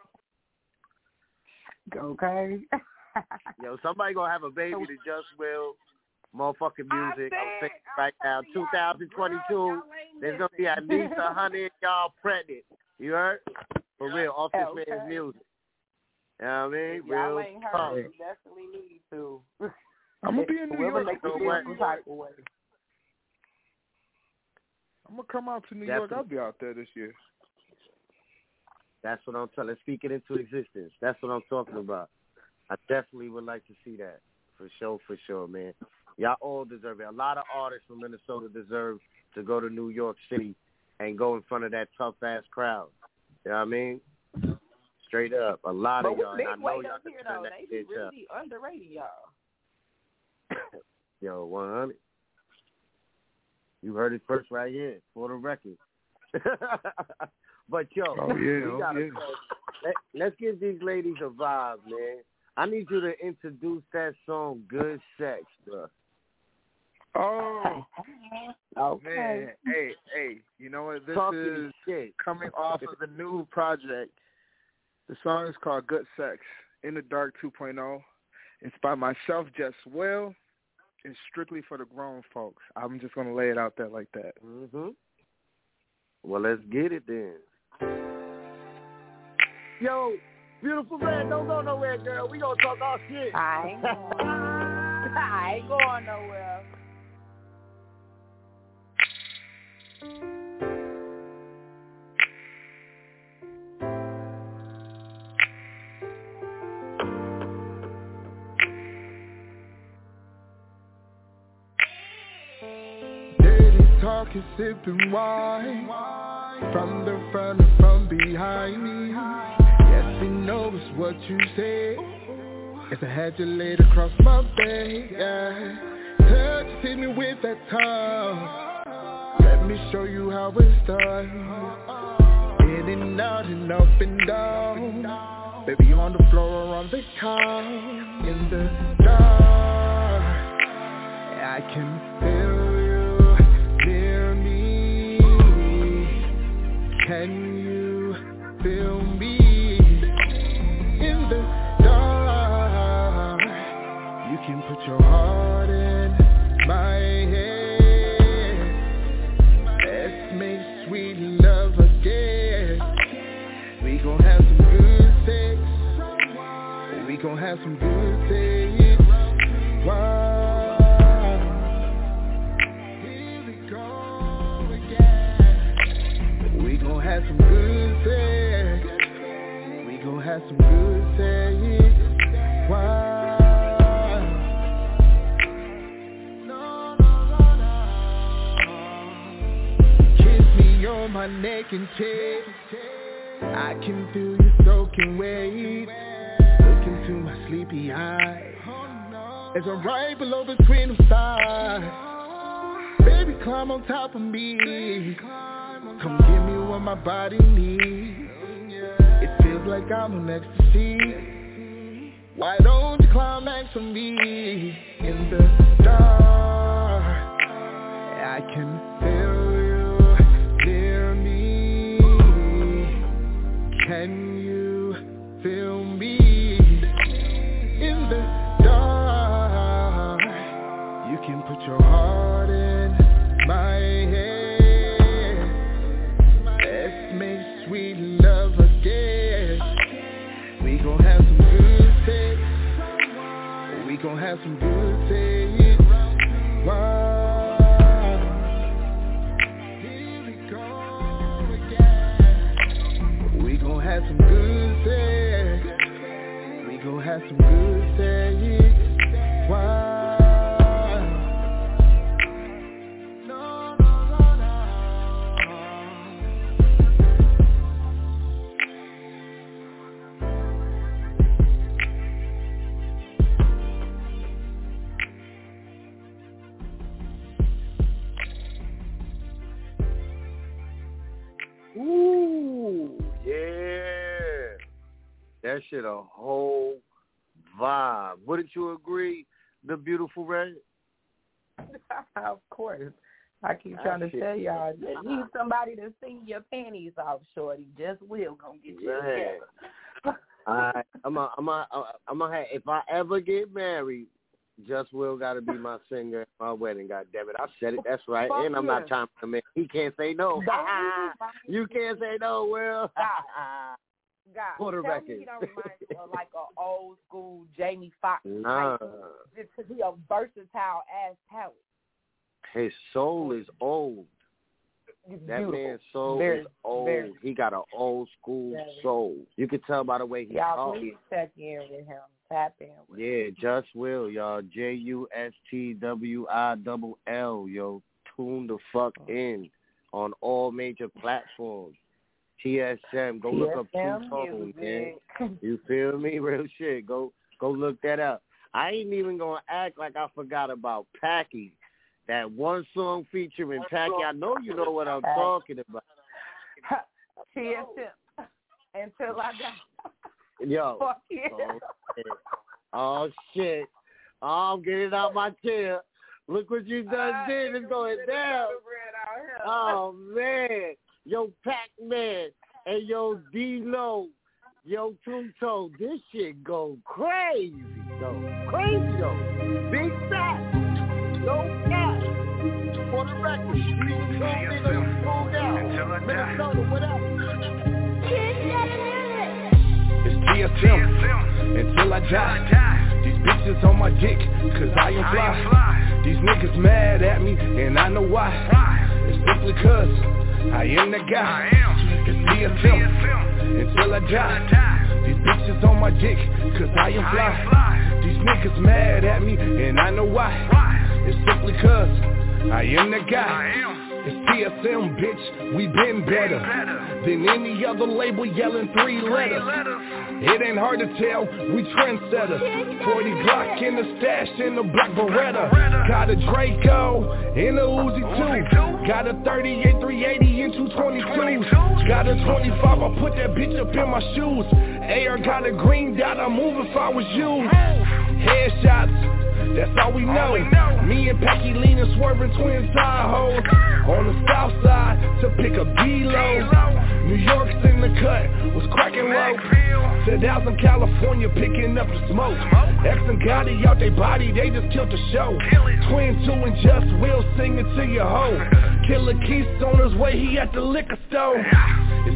Okay. Yo, somebody gonna have a baby to Just Will. Motherfucking music. I'm saying right now, 2022, there's going to be at least 100 y'all pregnant. You heard? For real, off this man's music. You know what I mean? Y'all real ain't heard. You definitely need to. I'm going to be in New York. I'm going to come out to New York. I'll be out there this year. That's what I'm telling. Let's speak it into existence. That's what I'm talking about. I definitely would like to see that. For sure, man. Y'all all deserve it. A lot of artists from Minnesota deserve to go to New York City and go in front of that tough-ass crowd. You know what I mean? Straight up. A lot of y'all. And I know y'all can turn that they bitch really up. underrated y'all. Yo, 100. You heard it first right here, For the Record. But, yo, let's give these ladies a vibe, man. I need you to introduce that song, Good Sex, bro. Oh, okay. Man. Hey, you know what? This is coming off of the new project. The song is called Good Sex, In the Dark 2.0. It's by myself, Just Will. It's strictly for the grown folks. I'm just going to lay it out there like that. Mm-hmm. Well, let's get it then. Yo, Beautiful Red, don't go nowhere, girl. We gonna talk all shit. I ain't going nowhere. talking, sipping wine. From the front and from behind me. Yes, he knows what you say. If I had you laid across my bed, yeah. Touch, hit me with that tongue. Let me show you how it's done. In and out and up and down. Baby on the floor or on the couch. In the dark, I can feel you near me. Can you feel me? In the dark, you can put your heart in my head. Let's make sweet love again. We gon' have some good sex. We gon' have some good sex. Wow. Here we go again. We gon' have some good sex. We gon' have some good sex. Wow. On my neck and chest, I can feel you soaking wet. Look into my sleepy eyes as I'm right below between the stars. Baby, climb on top of me. Come give me what my body needs. It feels like I'm on ecstasy. Why don't you climb next to me? In the dark, I can feel near me. Can you feel me? In the dark, you can put your heart in my head. Let's make sweet love again. We gon' have some good sex. We gon' have some good sex. Wow. We gon' have some good sex. We gon' have some good sex. Wow. No, no, no, no. Ooh. Yeah, that shit a whole vibe. Wouldn't you agree, the beautiful Ray? Of course. I keep trying to tell y'all, just need somebody to sing your panties off, shorty. Just Will gonna get you together. Alright, I'm gonna if I ever get married, Just Will gotta be my singer at my wedding. God damn it, I said it. That's right. And I'm not trying to make. He can't say no. You can't say no, Will. God, for the record. Me he don't remind me of like an old school Jamie Foxx. Nah. Just because he a versatile ass talent. His soul is old. That man's soul is old. He got an old school soul. You can tell by the way he talks. Y'all please check in with him. Tap in with him. Just Will, y'all. JUSTWILL, yo. Tune the fuck in on all major platforms. TSM, go look up Two Tone, man. You feel me? Real shit. Go look that up. I ain't even gonna act like I forgot about Packy. That one song featuring Packy. I know you know what I'm talking about. TSM. Until I die. Yo. Fuck yeah. Oh shit. Oh, I'm getting out my chair. Look what you done did. It's going down. Oh man. Yo, Pac-Man, and yo, D-Lo, yo, Two Tone, this shit go crazy, though. Crazy, though. Big fat, no cat. For the record, you niggas pulled out. Minnesota, what up? It's TSM, until I die. These bitches on my dick, cause I am fly. These niggas mad at me, and I know why. It's simply cause I am the guy. It's TSM, until I die. These bitches on my dick, cause I am fly. These niggas mad at me, and I know why. It's simply cause I am the guy. It's TSM, bitch, we been better than any other label yelling 3 letters. It ain't hard to tell, we trendsetters. 40 Glock in the stash in the black Beretta. Got a Draco in a Uzi too. Got a 38 380 in 222. Got a 25, I put that bitch up in my shoes. AR got a green dot, I move if I was you. Headshots, that's all we know. Me and Packy leaning, swerving twin Tahoes. On the south side to pick up D-Lo. New York's in the cut, was cracking low. Said out in California picking up the smoke. X and Gotti out they body, they just killed the show. Twin 2 and Just Will singing to your hoe. Killer Keith's on his way, he at the liquor store. It's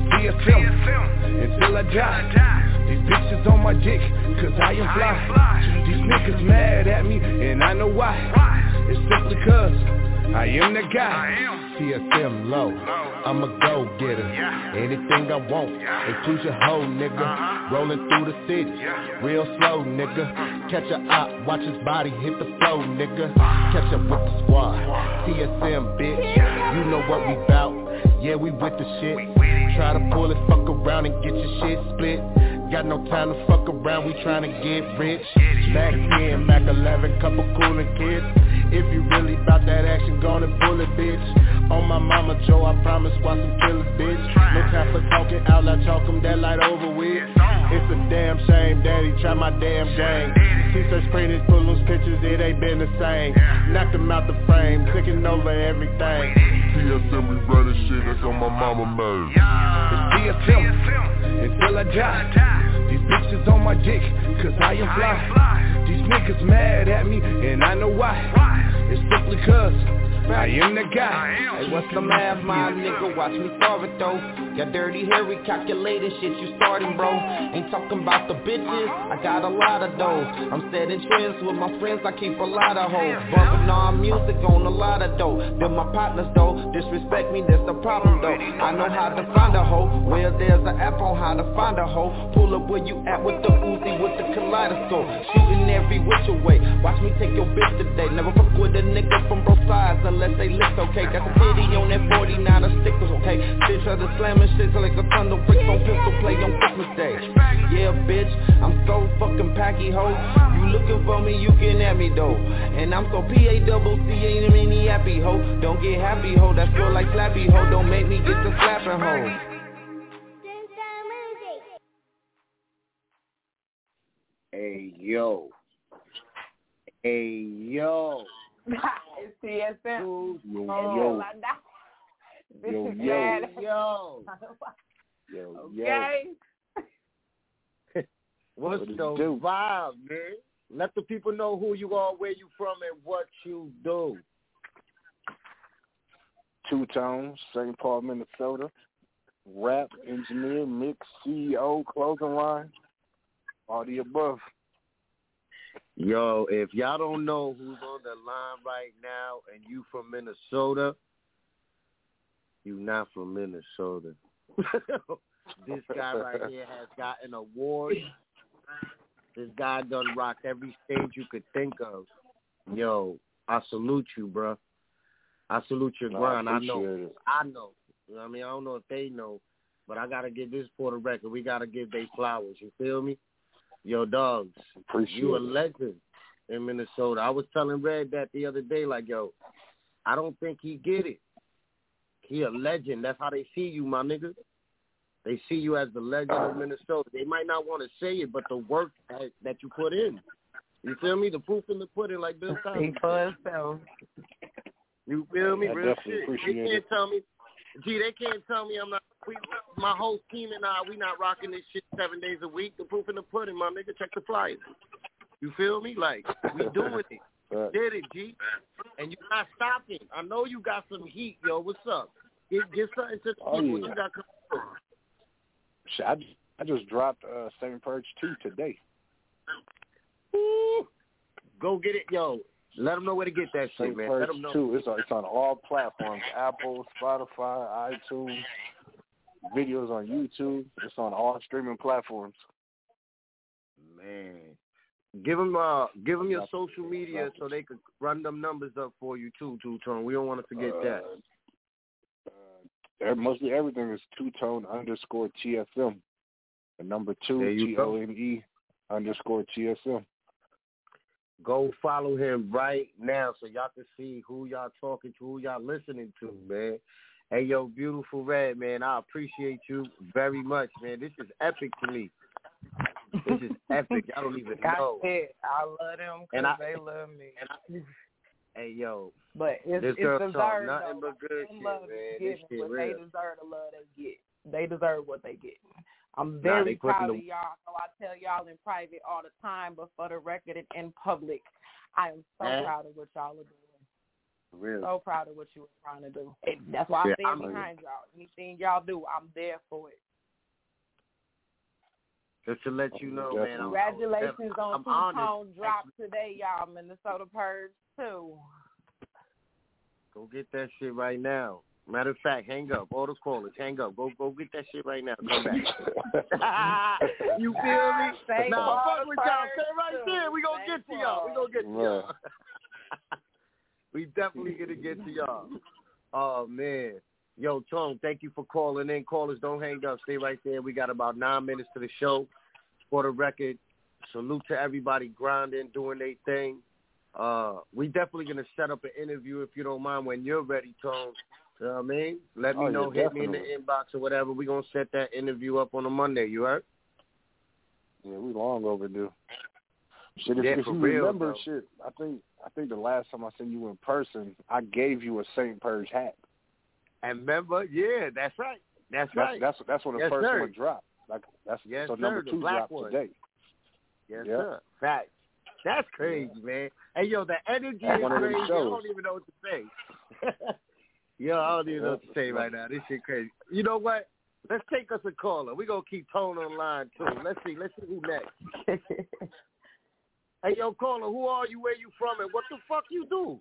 TSM, until I die. These bitches on my dick, cause I am fly. These niggas mad at me, and I know why. It's simply cause I am the guy. TSM low, I'm a go-getter. Anything I want, include your hoe, nigga. Rolling through the city, real slow, nigga. Catch a op, watch his body hit the flow, nigga. Catch up with the squad, TSM, bitch. You know what we bout, yeah, we with the shit. Try to pull it, fuck around and get your shit split. Got no time to fuck around, we tryna get rich. Mac 10, Mac 11, couple coolin' kids. If you really bout that action, gonna pull it, bitch. On my mama, Joe, I promise, watch some killers, bitch. No time for talking, out loud, chalk 'em, that light over with. It's a damn shame, daddy, try my damn game. See such pretty, pull those pictures, it ain't been the same. Knocked them out the frame, taking over everything. TSM, we running shit, that's on my mama, man. It's TSM, until I die. These bitches on my dick, cause I am fly. These niggas mad at me, and I know why. It's simply cause I am the guy. Hey, what's the math, my nigga? Watch me solve it though. Got dirty hair, recalculating shit you starting, bro. Ain't talking about the bitches, I got a lot of those. I'm setting trends with my friends, I keep a lot of hoes. Bumping all music on a lot of dough. They're my partners though, disrespect me, that's the problem though. I know how to find a hoe, well there's an app on how to find a hoe. Pull up where you at with the Uzi, with the kaleidoscope. Shooting every which way, watch me take your bitch today. Never fuck with a nigga from both sides unless they lift, okay. Got the pity on that 49 of stickers, okay. Bitch try to slam shit like a ton of bricks on pistol play on Christmas Day. Yeah, bitch, I'm so fucking packy, ho. You looking for me, you can at me, though. And I'm so P-A-double-C, ain't any happy, ho. Don't get happy, ho, that's feel like slappy, ho. Don't make me get to slapping, ho. Hey, yo. Hey, yo. It's TSM. Yo. Okay. What's the vibe, man? Let the people know who you are, where you from, and what you do. Two Tones, St. Paul, Minnesota. Rap, engineer, mix, CEO, clothing line. All the above. Yo, if y'all don't know who's on the line right now and you from Minnesota, you not from Minnesota. This guy right here has gotten awards. This guy done rocked every stage you could think of. Yo, I salute you, bro. I salute your grind. I know. You know what I mean? I don't know if they know, but I got to give this for the record. We got to give they flowers. You feel me? Yo, dogs, you a legend in Minnesota. I was telling Red that the other day, like, yo, I don't think he get it. He a legend. That's how they see you, my nigga. They see you as the legend of Minnesota. They might not want to say it, but the work that you put in. You feel me? The proof in the pudding, like Bill Cosby. You feel me? Real shit. They can't tell me. Gee, they can't tell me I'm not. My whole team and I, we not rocking this shit 7 days a week. The proof in the pudding, my nigga. Check the flyers. You feel me? Like, we doing it. Did it, G. And you not stopping. I know you got some heat, yo. What's up? Get something to the people. What you got coming? I just dropped St. Purge 2 today. Ooh. Go get it, yo. Let them know where to get that shit, man. Let them know. 2. It's on all platforms: Apple, Spotify, iTunes, videos on YouTube. It's on all streaming platforms. Man, give them your social media so they could run them numbers up for you too, Two-Tone. We don't want to forget that. Mostly everything is two-tone_TFM. The number 2 TONE_TSM. Go follow him right now so y'all can see who y'all talking to, who y'all listening to, man. Hey, yo, Beautiful Red, man, I appreciate you very much, man. This is epic to me. This is epic. I don't even know. I love them because they love me. Hey, yo. But it's girl deserved, talk nothing but good shit, man. This shit but real. they deserve the love they get. They deserve what they get. I'm very proud of y'all, so I tell y'all in private all the time, but for the record and in public, I am so proud of what y'all are doing. Really? So proud of what you were trying to do. That's why I'm there behind y'all. Anything y'all do, I'm there for it. Just to let you know, man. Congratulations on Two-Tone drop today, y'all. Minnesota Purge 2. Go get that shit right now. Matter of fact, hang up. All the callers, hang up. Go get that shit right now. Come back. You feel me? Nah, fuck with y'all. Stay right there. We gonna get to y'all. We definitely gonna get to y'all. Oh, man. Yo, Tone, thank you for calling in. Callers, don't hang up. Stay right there. We got about 9 minutes to the show. For the record, salute to everybody grinding, doing their thing. We definitely going to set up an interview, if you don't mind, when you're ready, Tone. You know what I mean? Let me know. Hit me in the inbox or whatever. We're going to set that interview up on a Monday. You heard? Yeah, we long overdue. Shit, if you real, remember, bro. shit, I think the last time I seen you in person, I gave you a St. Purge hat. And remember, yeah, that's right. That's right. That's when the first one dropped. Like so number 2 dropped today. Yes, sir. Facts. That's crazy, man. Hey, yo, the energy is crazy. I don't even know what to say. Yo, I don't even know what to say right now. This shit crazy. You know what? Let's take us a caller. We're going to keep Tone on line, too. Let's see who next. Hey, yo, caller, who are you, where you from, and what the fuck you do?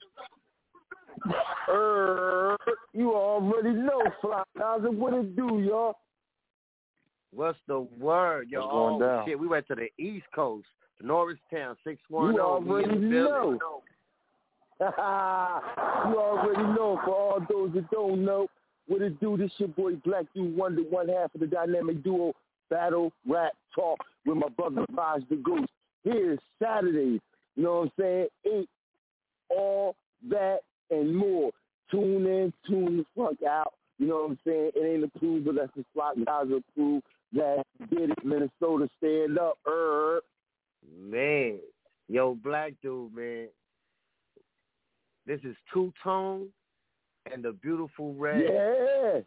You already know, Fly. How's it? What it do, y'all? What's the word, yo? What's going down? Shit, we went to the East Coast, Norristown, 610. You already know. You already know. For all those that don't know, what it do? This your boy Black Dude Wonder, one half of the dynamic duo Battle Rap Talk with my brother Raj the Goose. Here is Saturday. You know what I'm saying? 8, all that and more. Tune in, tune the fuck out. You know what I'm saying? It ain't approved, but that's the spot guys approve. That did it. Minnesota, stand up. Man. Yo, Black Dude, man. This is Two-Tone and the Beautiful Red.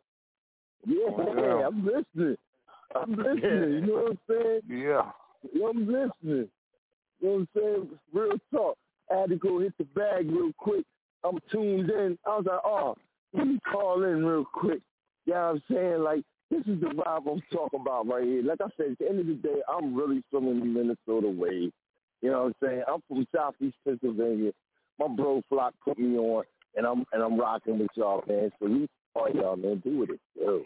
Yeah, I'm listening. You know what I'm saying? Yeah. I'm listening. You know what I'm saying? Real talk. I had to go hit the bag real quick. I'm tuned in. I was like, let me call in real quick. You know what I'm saying? Like, this is the vibe I'm talking about right here. Like I said, at the end of the day, I'm really feeling the Minnesota wave. You know what I'm saying? I'm from Southeast Pennsylvania. My bro Flock put me on, and I'm rocking with y'all, man. So you, y'all, man, do with it. Yo.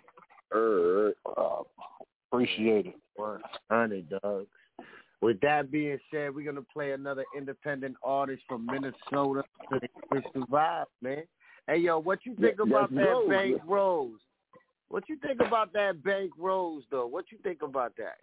Appreciate it. 100, dog. With that being said, we're going to play another independent artist from Minnesota to the Christian vibe, man. Hey, yo, what you think about that Bank Rose? What you think about that Bank Rose, though? What you think about that?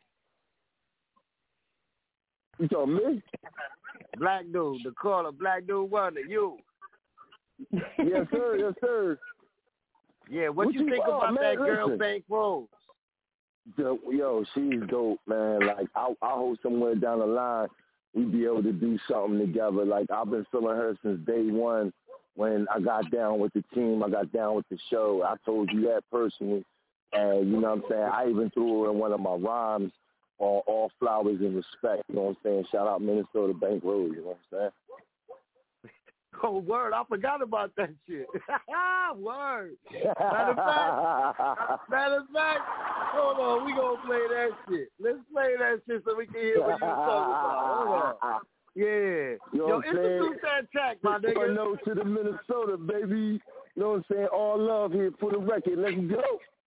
You talking me? Black Dude, the caller, Black Dude Wonder, you. Yes, sir. Yeah, what you think about that girl, Bank Rose? Yo, she's dope, man. Like, I hope somewhere down the line we be able to do something together. Like, I've been feeling her since day one when I got down with the team. I got down with the show. I told you that personally. And, you know what I'm saying, I even threw her in one of my rhymes on All Flowers and Respect. You know what I'm saying? Shout out Minnesota Bank Road, you know what I'm saying? Oh, word. I forgot about that shit. Word. Matter of fact, hold on. We going to play that shit. Let's play that shit so we can hear what you talking about. Hold on. Yeah. Yo, introduce that track, my nigga. No to the Minnesota, baby. You know what I'm saying? All love here for the record. Let's go.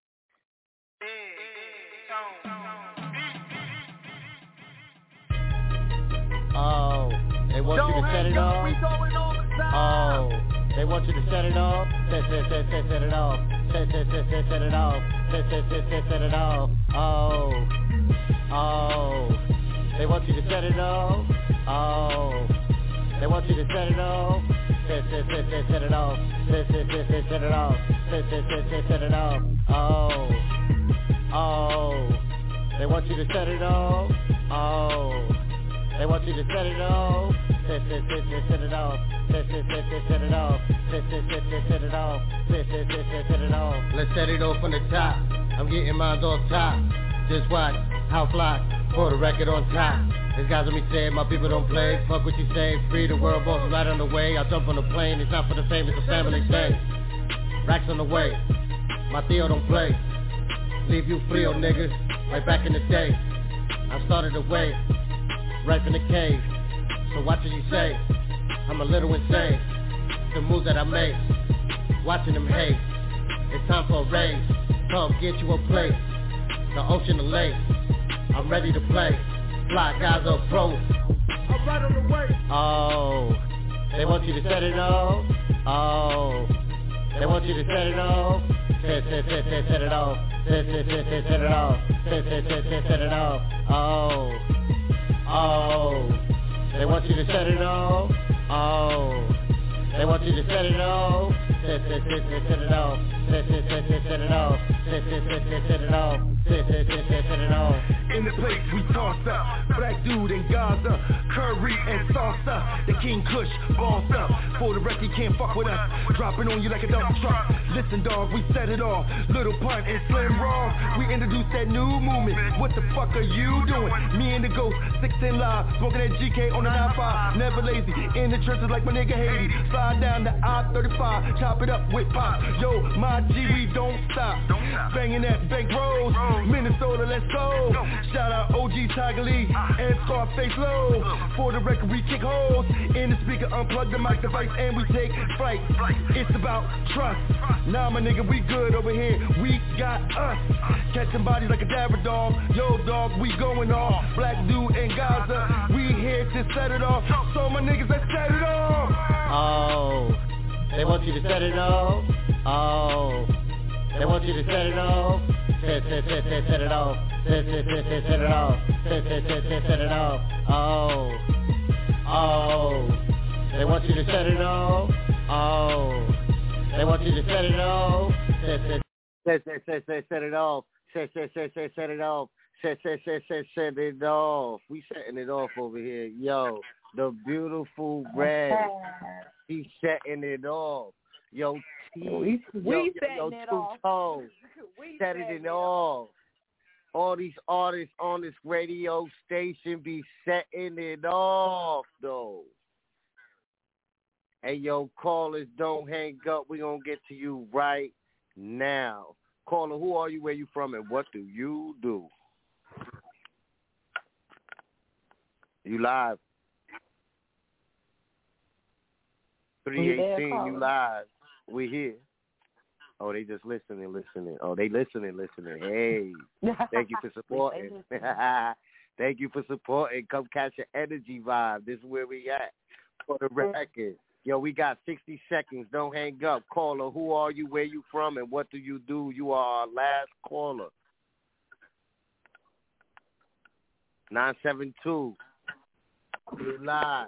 Oh, they want you to set it off. Oh, they want you to set it off. Set it off. Set it off. Set it off. Oh. They want you to set it off. Oh. They want you to set it off. Set it off. Set it off. Set it off. Oh. They want you to set it off. Oh. They want you to set it off. Set it off. Set it off. Set it off. Set it off. Let's set it off from the top. I'm getting mine off top. Just watch how fly for the record on top. There's guys on me saying my people don't play. Fuck what you say. Free the world, boss is right on the way. I jump on the plane. It's not for the fame, it's a family thing. Racks on the way. My Theo don't play. Leave you free, old niggas. Right back in the day. I started the way. Right from the cave. So watch what you say. I'm a little insane. The moves that I make. Watching them hate. It's time for a raise. Come get you a plate. The ocean, the lake. I'm ready to play. Fly guys are pros. I'm right on the way. Oh. They want you to set it off. Oh. They want you to set it off. Set it off. Set it off. Set it off. Oh. Oh. They want you to set it off. Oh. They want you to set it off. Set it off. Set it off. Set it off. Set it off. In the place we toss up, black dude in Gaza, curry and salsa, the King Kush boss up. For the record, can't fuck with us, dropping on you like a dump truck. Listen dog, we set it off, Little Punt and Slim Raw. We introduced that new movement, what the fuck are you doing? Me and the Ghost, 610 live, smoking that GK on the 9-5. Never lazy, in the trenches like my nigga Haiti. Slide down the I-35, chop it up with pop. Yo, my G, we don't stop. Banging that bank rolls, Minnesota, let's go. Shout out OG Tiger Lee and Scarface Low. For the record, we kick holes in the speaker, unplug the mic device, and we take flight. It's about trust. Nah, my nigga, we good over here. We got us. Catching bodies like a dabber dog. Yo, dog, we going off. Black dude in Gaza. We here to set it off. So my niggas, let's set it off. Oh. They want you to set it off. Oh. They want you to set it off. Set it off. Set it off. Set it off. Oh. Oh. They want you to set it off. Oh. They want you to set it off. Set it off. Set it off. Set it off. We setting it off over here. Yo, the beautiful Red. He's setting it off. Yo, we setting it off. Setting it off. All these artists on this radio station be setting it off, though. Hey, yo, callers, don't hang up. We're going to get to you right now. Caller, who are you, where you from, and what do you do? You live. 318, you live. We here. Oh, they just listening. Oh, they listening. Hey, thank you for supporting. Thank you for supporting. Come catch your energy vibe. This is where we at for the record. Yo, we got 60 seconds. Don't hang up. Caller, who are you, where you from, and what do you do? You are our last caller. 972. You're live.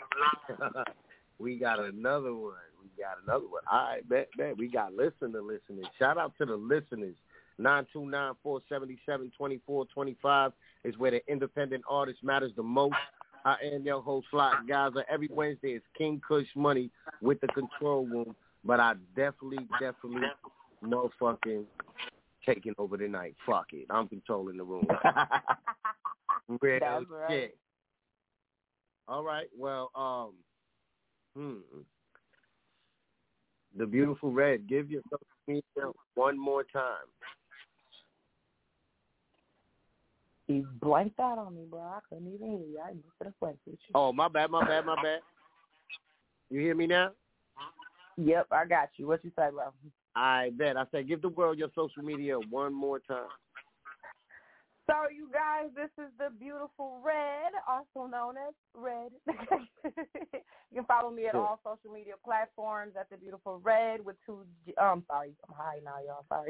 We got another one. All right, bet. We got listeners. Shout out to the listeners. 929-477-2425 is where the independent artist matters the most. I am your host, Flock Gaza. Every Wednesday is King Kush Money with the control room. But I definitely motherfucking taking over tonight. Fuck it. I'm controlling the room. Real shit. Right. All right. Well, the beautiful Red, give your social media one more time. He blanked out on me, bro. I couldn't even hear you. I used to the flex with you. Oh, my bad. You hear me now? Yep, I got you. What you say, bro? I bet. I said give the world your social media one more time. So, you guys, this is the beautiful Red also known as Red. You can follow me at all social media platforms at The Beautiful Red with two. Sorry, I'm high now, y'all. Sorry.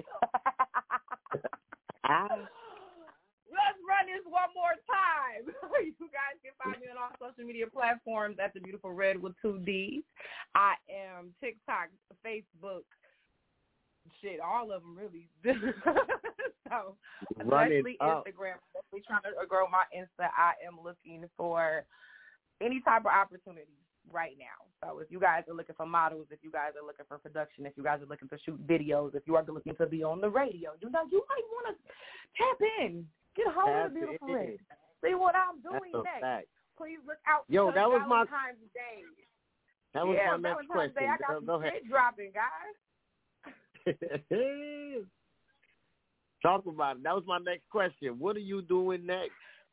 Let's run this one more time. You guys can find me on all social media platforms at The Beautiful Red with 2 D's. I am TikTok, Facebook, shit, all of them really. So, especially Instagram, especially trying to grow my Insta. I am looking for any type of opportunity right now. So if you guys are looking for models, if you guys are looking for production, if you guys are looking to shoot videos, if you are looking to be on the radio, you might want to tap in. Get a hold of The Beautiful Red. See what I'm doing next. Fact. Please look out for Valentine's Day. That was my next question. Day. I got some shit dropping, guys. Talk about it. That was my next question. What are you doing next?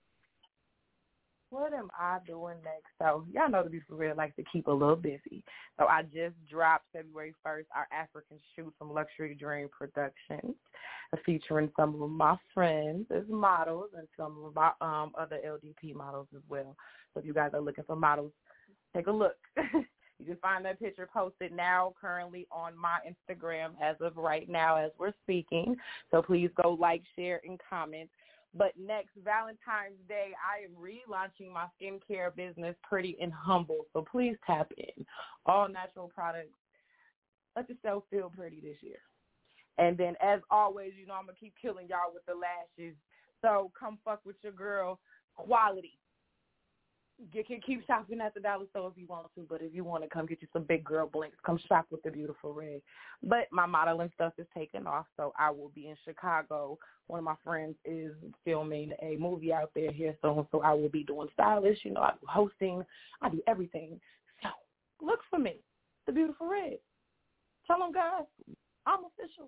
What am I doing next? So, y'all know The Beautiful Red likes to keep a little busy. So, I just dropped February 1st our African shoot from Luxury Dream Productions, featuring some of my friends as models and some of my other LDP models as well. So, if you guys are looking for models, take a look. You can find that picture posted now currently on my Instagram as of right now as we're speaking. So, please go like, share, and comment. But next Valentine's Day, I am relaunching my skincare business, Pretty and Humble. So please tap in. All natural products. Let yourself feel pretty this year. And then, as always, you know I'm going to keep killing y'all with the lashes. So come fuck with your girl. Quality. You can keep shopping at the dollar store if you want to, but if you want to come get you some big girl blinks, come shop with The Beautiful Red. But my modeling stuff is taking off, so I will be in Chicago. One of my friends is filming a movie out there here soon, so I will be doing stylish. You know, I do hosting. I do everything. So look for me, The Beautiful Red. Tell them, guys, I'm official.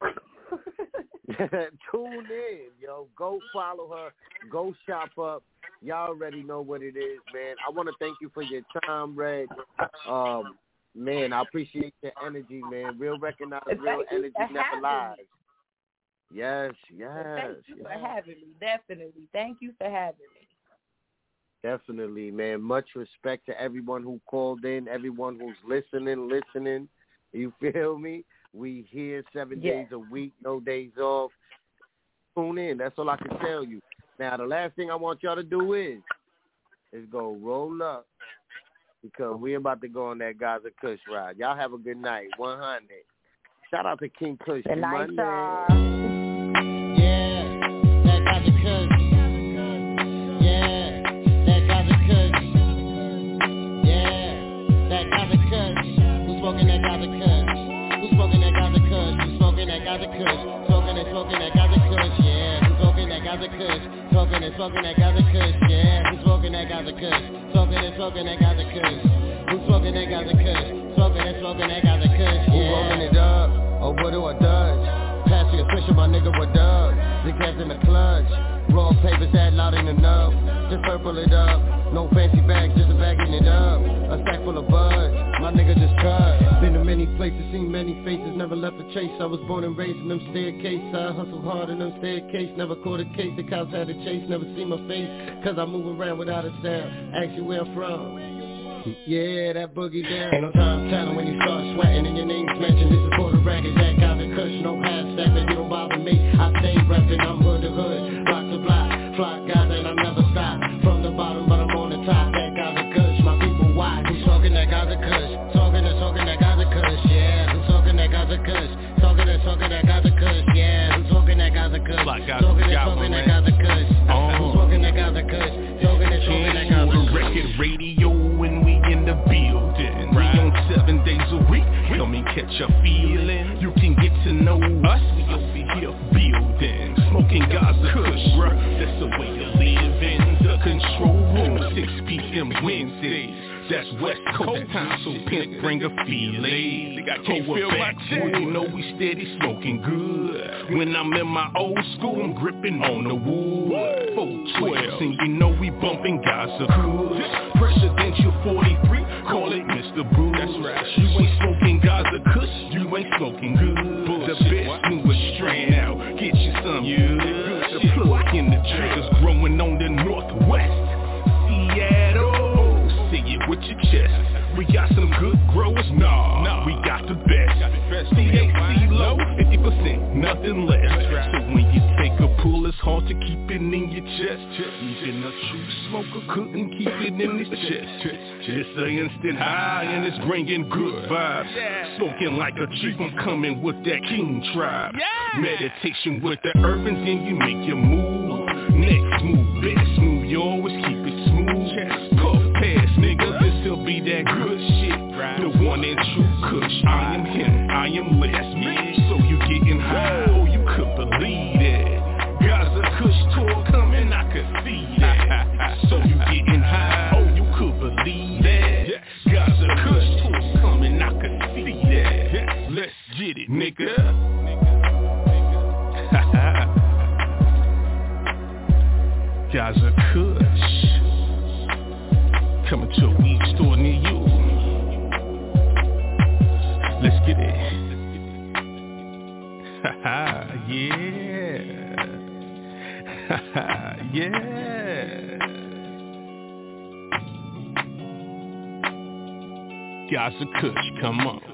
Tune in, yo. Go follow her. Go shop up. Y'all already know what it is, man. I want to thank you for your time, Red. Man, I appreciate your energy, man. Real recognize, real energy never lies. Yes. Thank you for having me. Definitely. Thank you for having me. Definitely, man. Much respect to everyone who called in, everyone who's listening. You feel me? We here 7 days a week, no days off. Tune in. That's all I can tell you. Now, the last thing I want y'all to do is go roll up because we're about to go on that Gaza Kush ride. Y'all have a good night. 100. Shout out to King Kush. Good night, y'all. Yeah, that Gaza Kush. Yeah, that Gaza Kush. Yeah, that Gaza Kush. Who's smoking that Gaza Kush? Who's smoking that Gaza Kush? Who's smoking that Gaza Kush? Smoking that Gaza Kush, yeah. Who's smoking that Gaza Kush? Smoking that Gaza Kush, yeah. Who's smoking that Gaza Kush? Smoking that Gaza Kush. Who's smoking that Gaza Kush? Smoking that Gaza Kush, yeah. Who rolling it up? Or what do I dodge? Passing a switch of my nigga with dub. The cats in the clutch. Raw papers that loud in the nub. Just purple it up. No fancy bags, just a bagging it up. A sack full of bud. My nigga just cut. Been to many places, seen many faces. Never left a chase. I was born and raised in them staircases. I hustled hard in them staircases. Never caught a case. The cops had to chase. Never see my face. Cause I move around without a sound. Ask you where I'm from. Yeah, that boogie down. Ain't no time telling when you start sweating and your name's mentioned. This is for the record, that Gaza Kush, no half stepping. You don't bother me, I stay reppin'. I'm hood to hood, block to block, flock Gaza and I never stop. From the bottom, but I'm on the top. That Gaza Kush, my people watch. Who's talking that Gaza Kush? Talking that Gaza Kush, yeah. Who's talking that Gaza Kush? Talking that Gaza Kush, yeah. Who's talking that Gaza Kush? Talking that Gaza Kush. Who's talking that Gaza Kush? Talking that Gaza Kush. Record radio when we in the building. We on 7 days a week. Come and catch a feeling. You can get to know us. We over here building, smoking Gaza Kush. That's the way to live in the control room. 6 p.m. Wednesdays. That's West Coast time, so pimp bring a feeling. I can't feel my chest. You know we steady smoking good. When I'm in my old school, I'm gripping on the wood. 412, and you know we bumping Gaza Kush. Presidential 43, call it Mr. Brew. That's right. You ain't smoking Gaza Kush, you ain't smoking good. The best newest strain out, get you some good. The plug in the triggers growing on the northwest. got some good growers? Nah, we got the best. THC low, 50%, nothing less. So when you take a pull, it's hard to keep it in your chest. Even a true smoker couldn't keep it in his chest. It's an instant high and it's bringing good vibes. Smoking like a chief, I'm coming with that king tribe. Meditation with the urban, then you make your move. Next move, best move, you always keep it smooth. Puff pass, nigga, this'll be that good shit. The one and true kush, I am him, I am less. So you getting high, oh you could believe that. Gaza Kush tour coming, I could see that. So you getting high, oh you could believe that. Gaza Kush tour coming, I could see that. Let's get it, nigga. Gaza Kush coming to a weed store near you. Let's get it. Yeah. Gaza Kush, come on.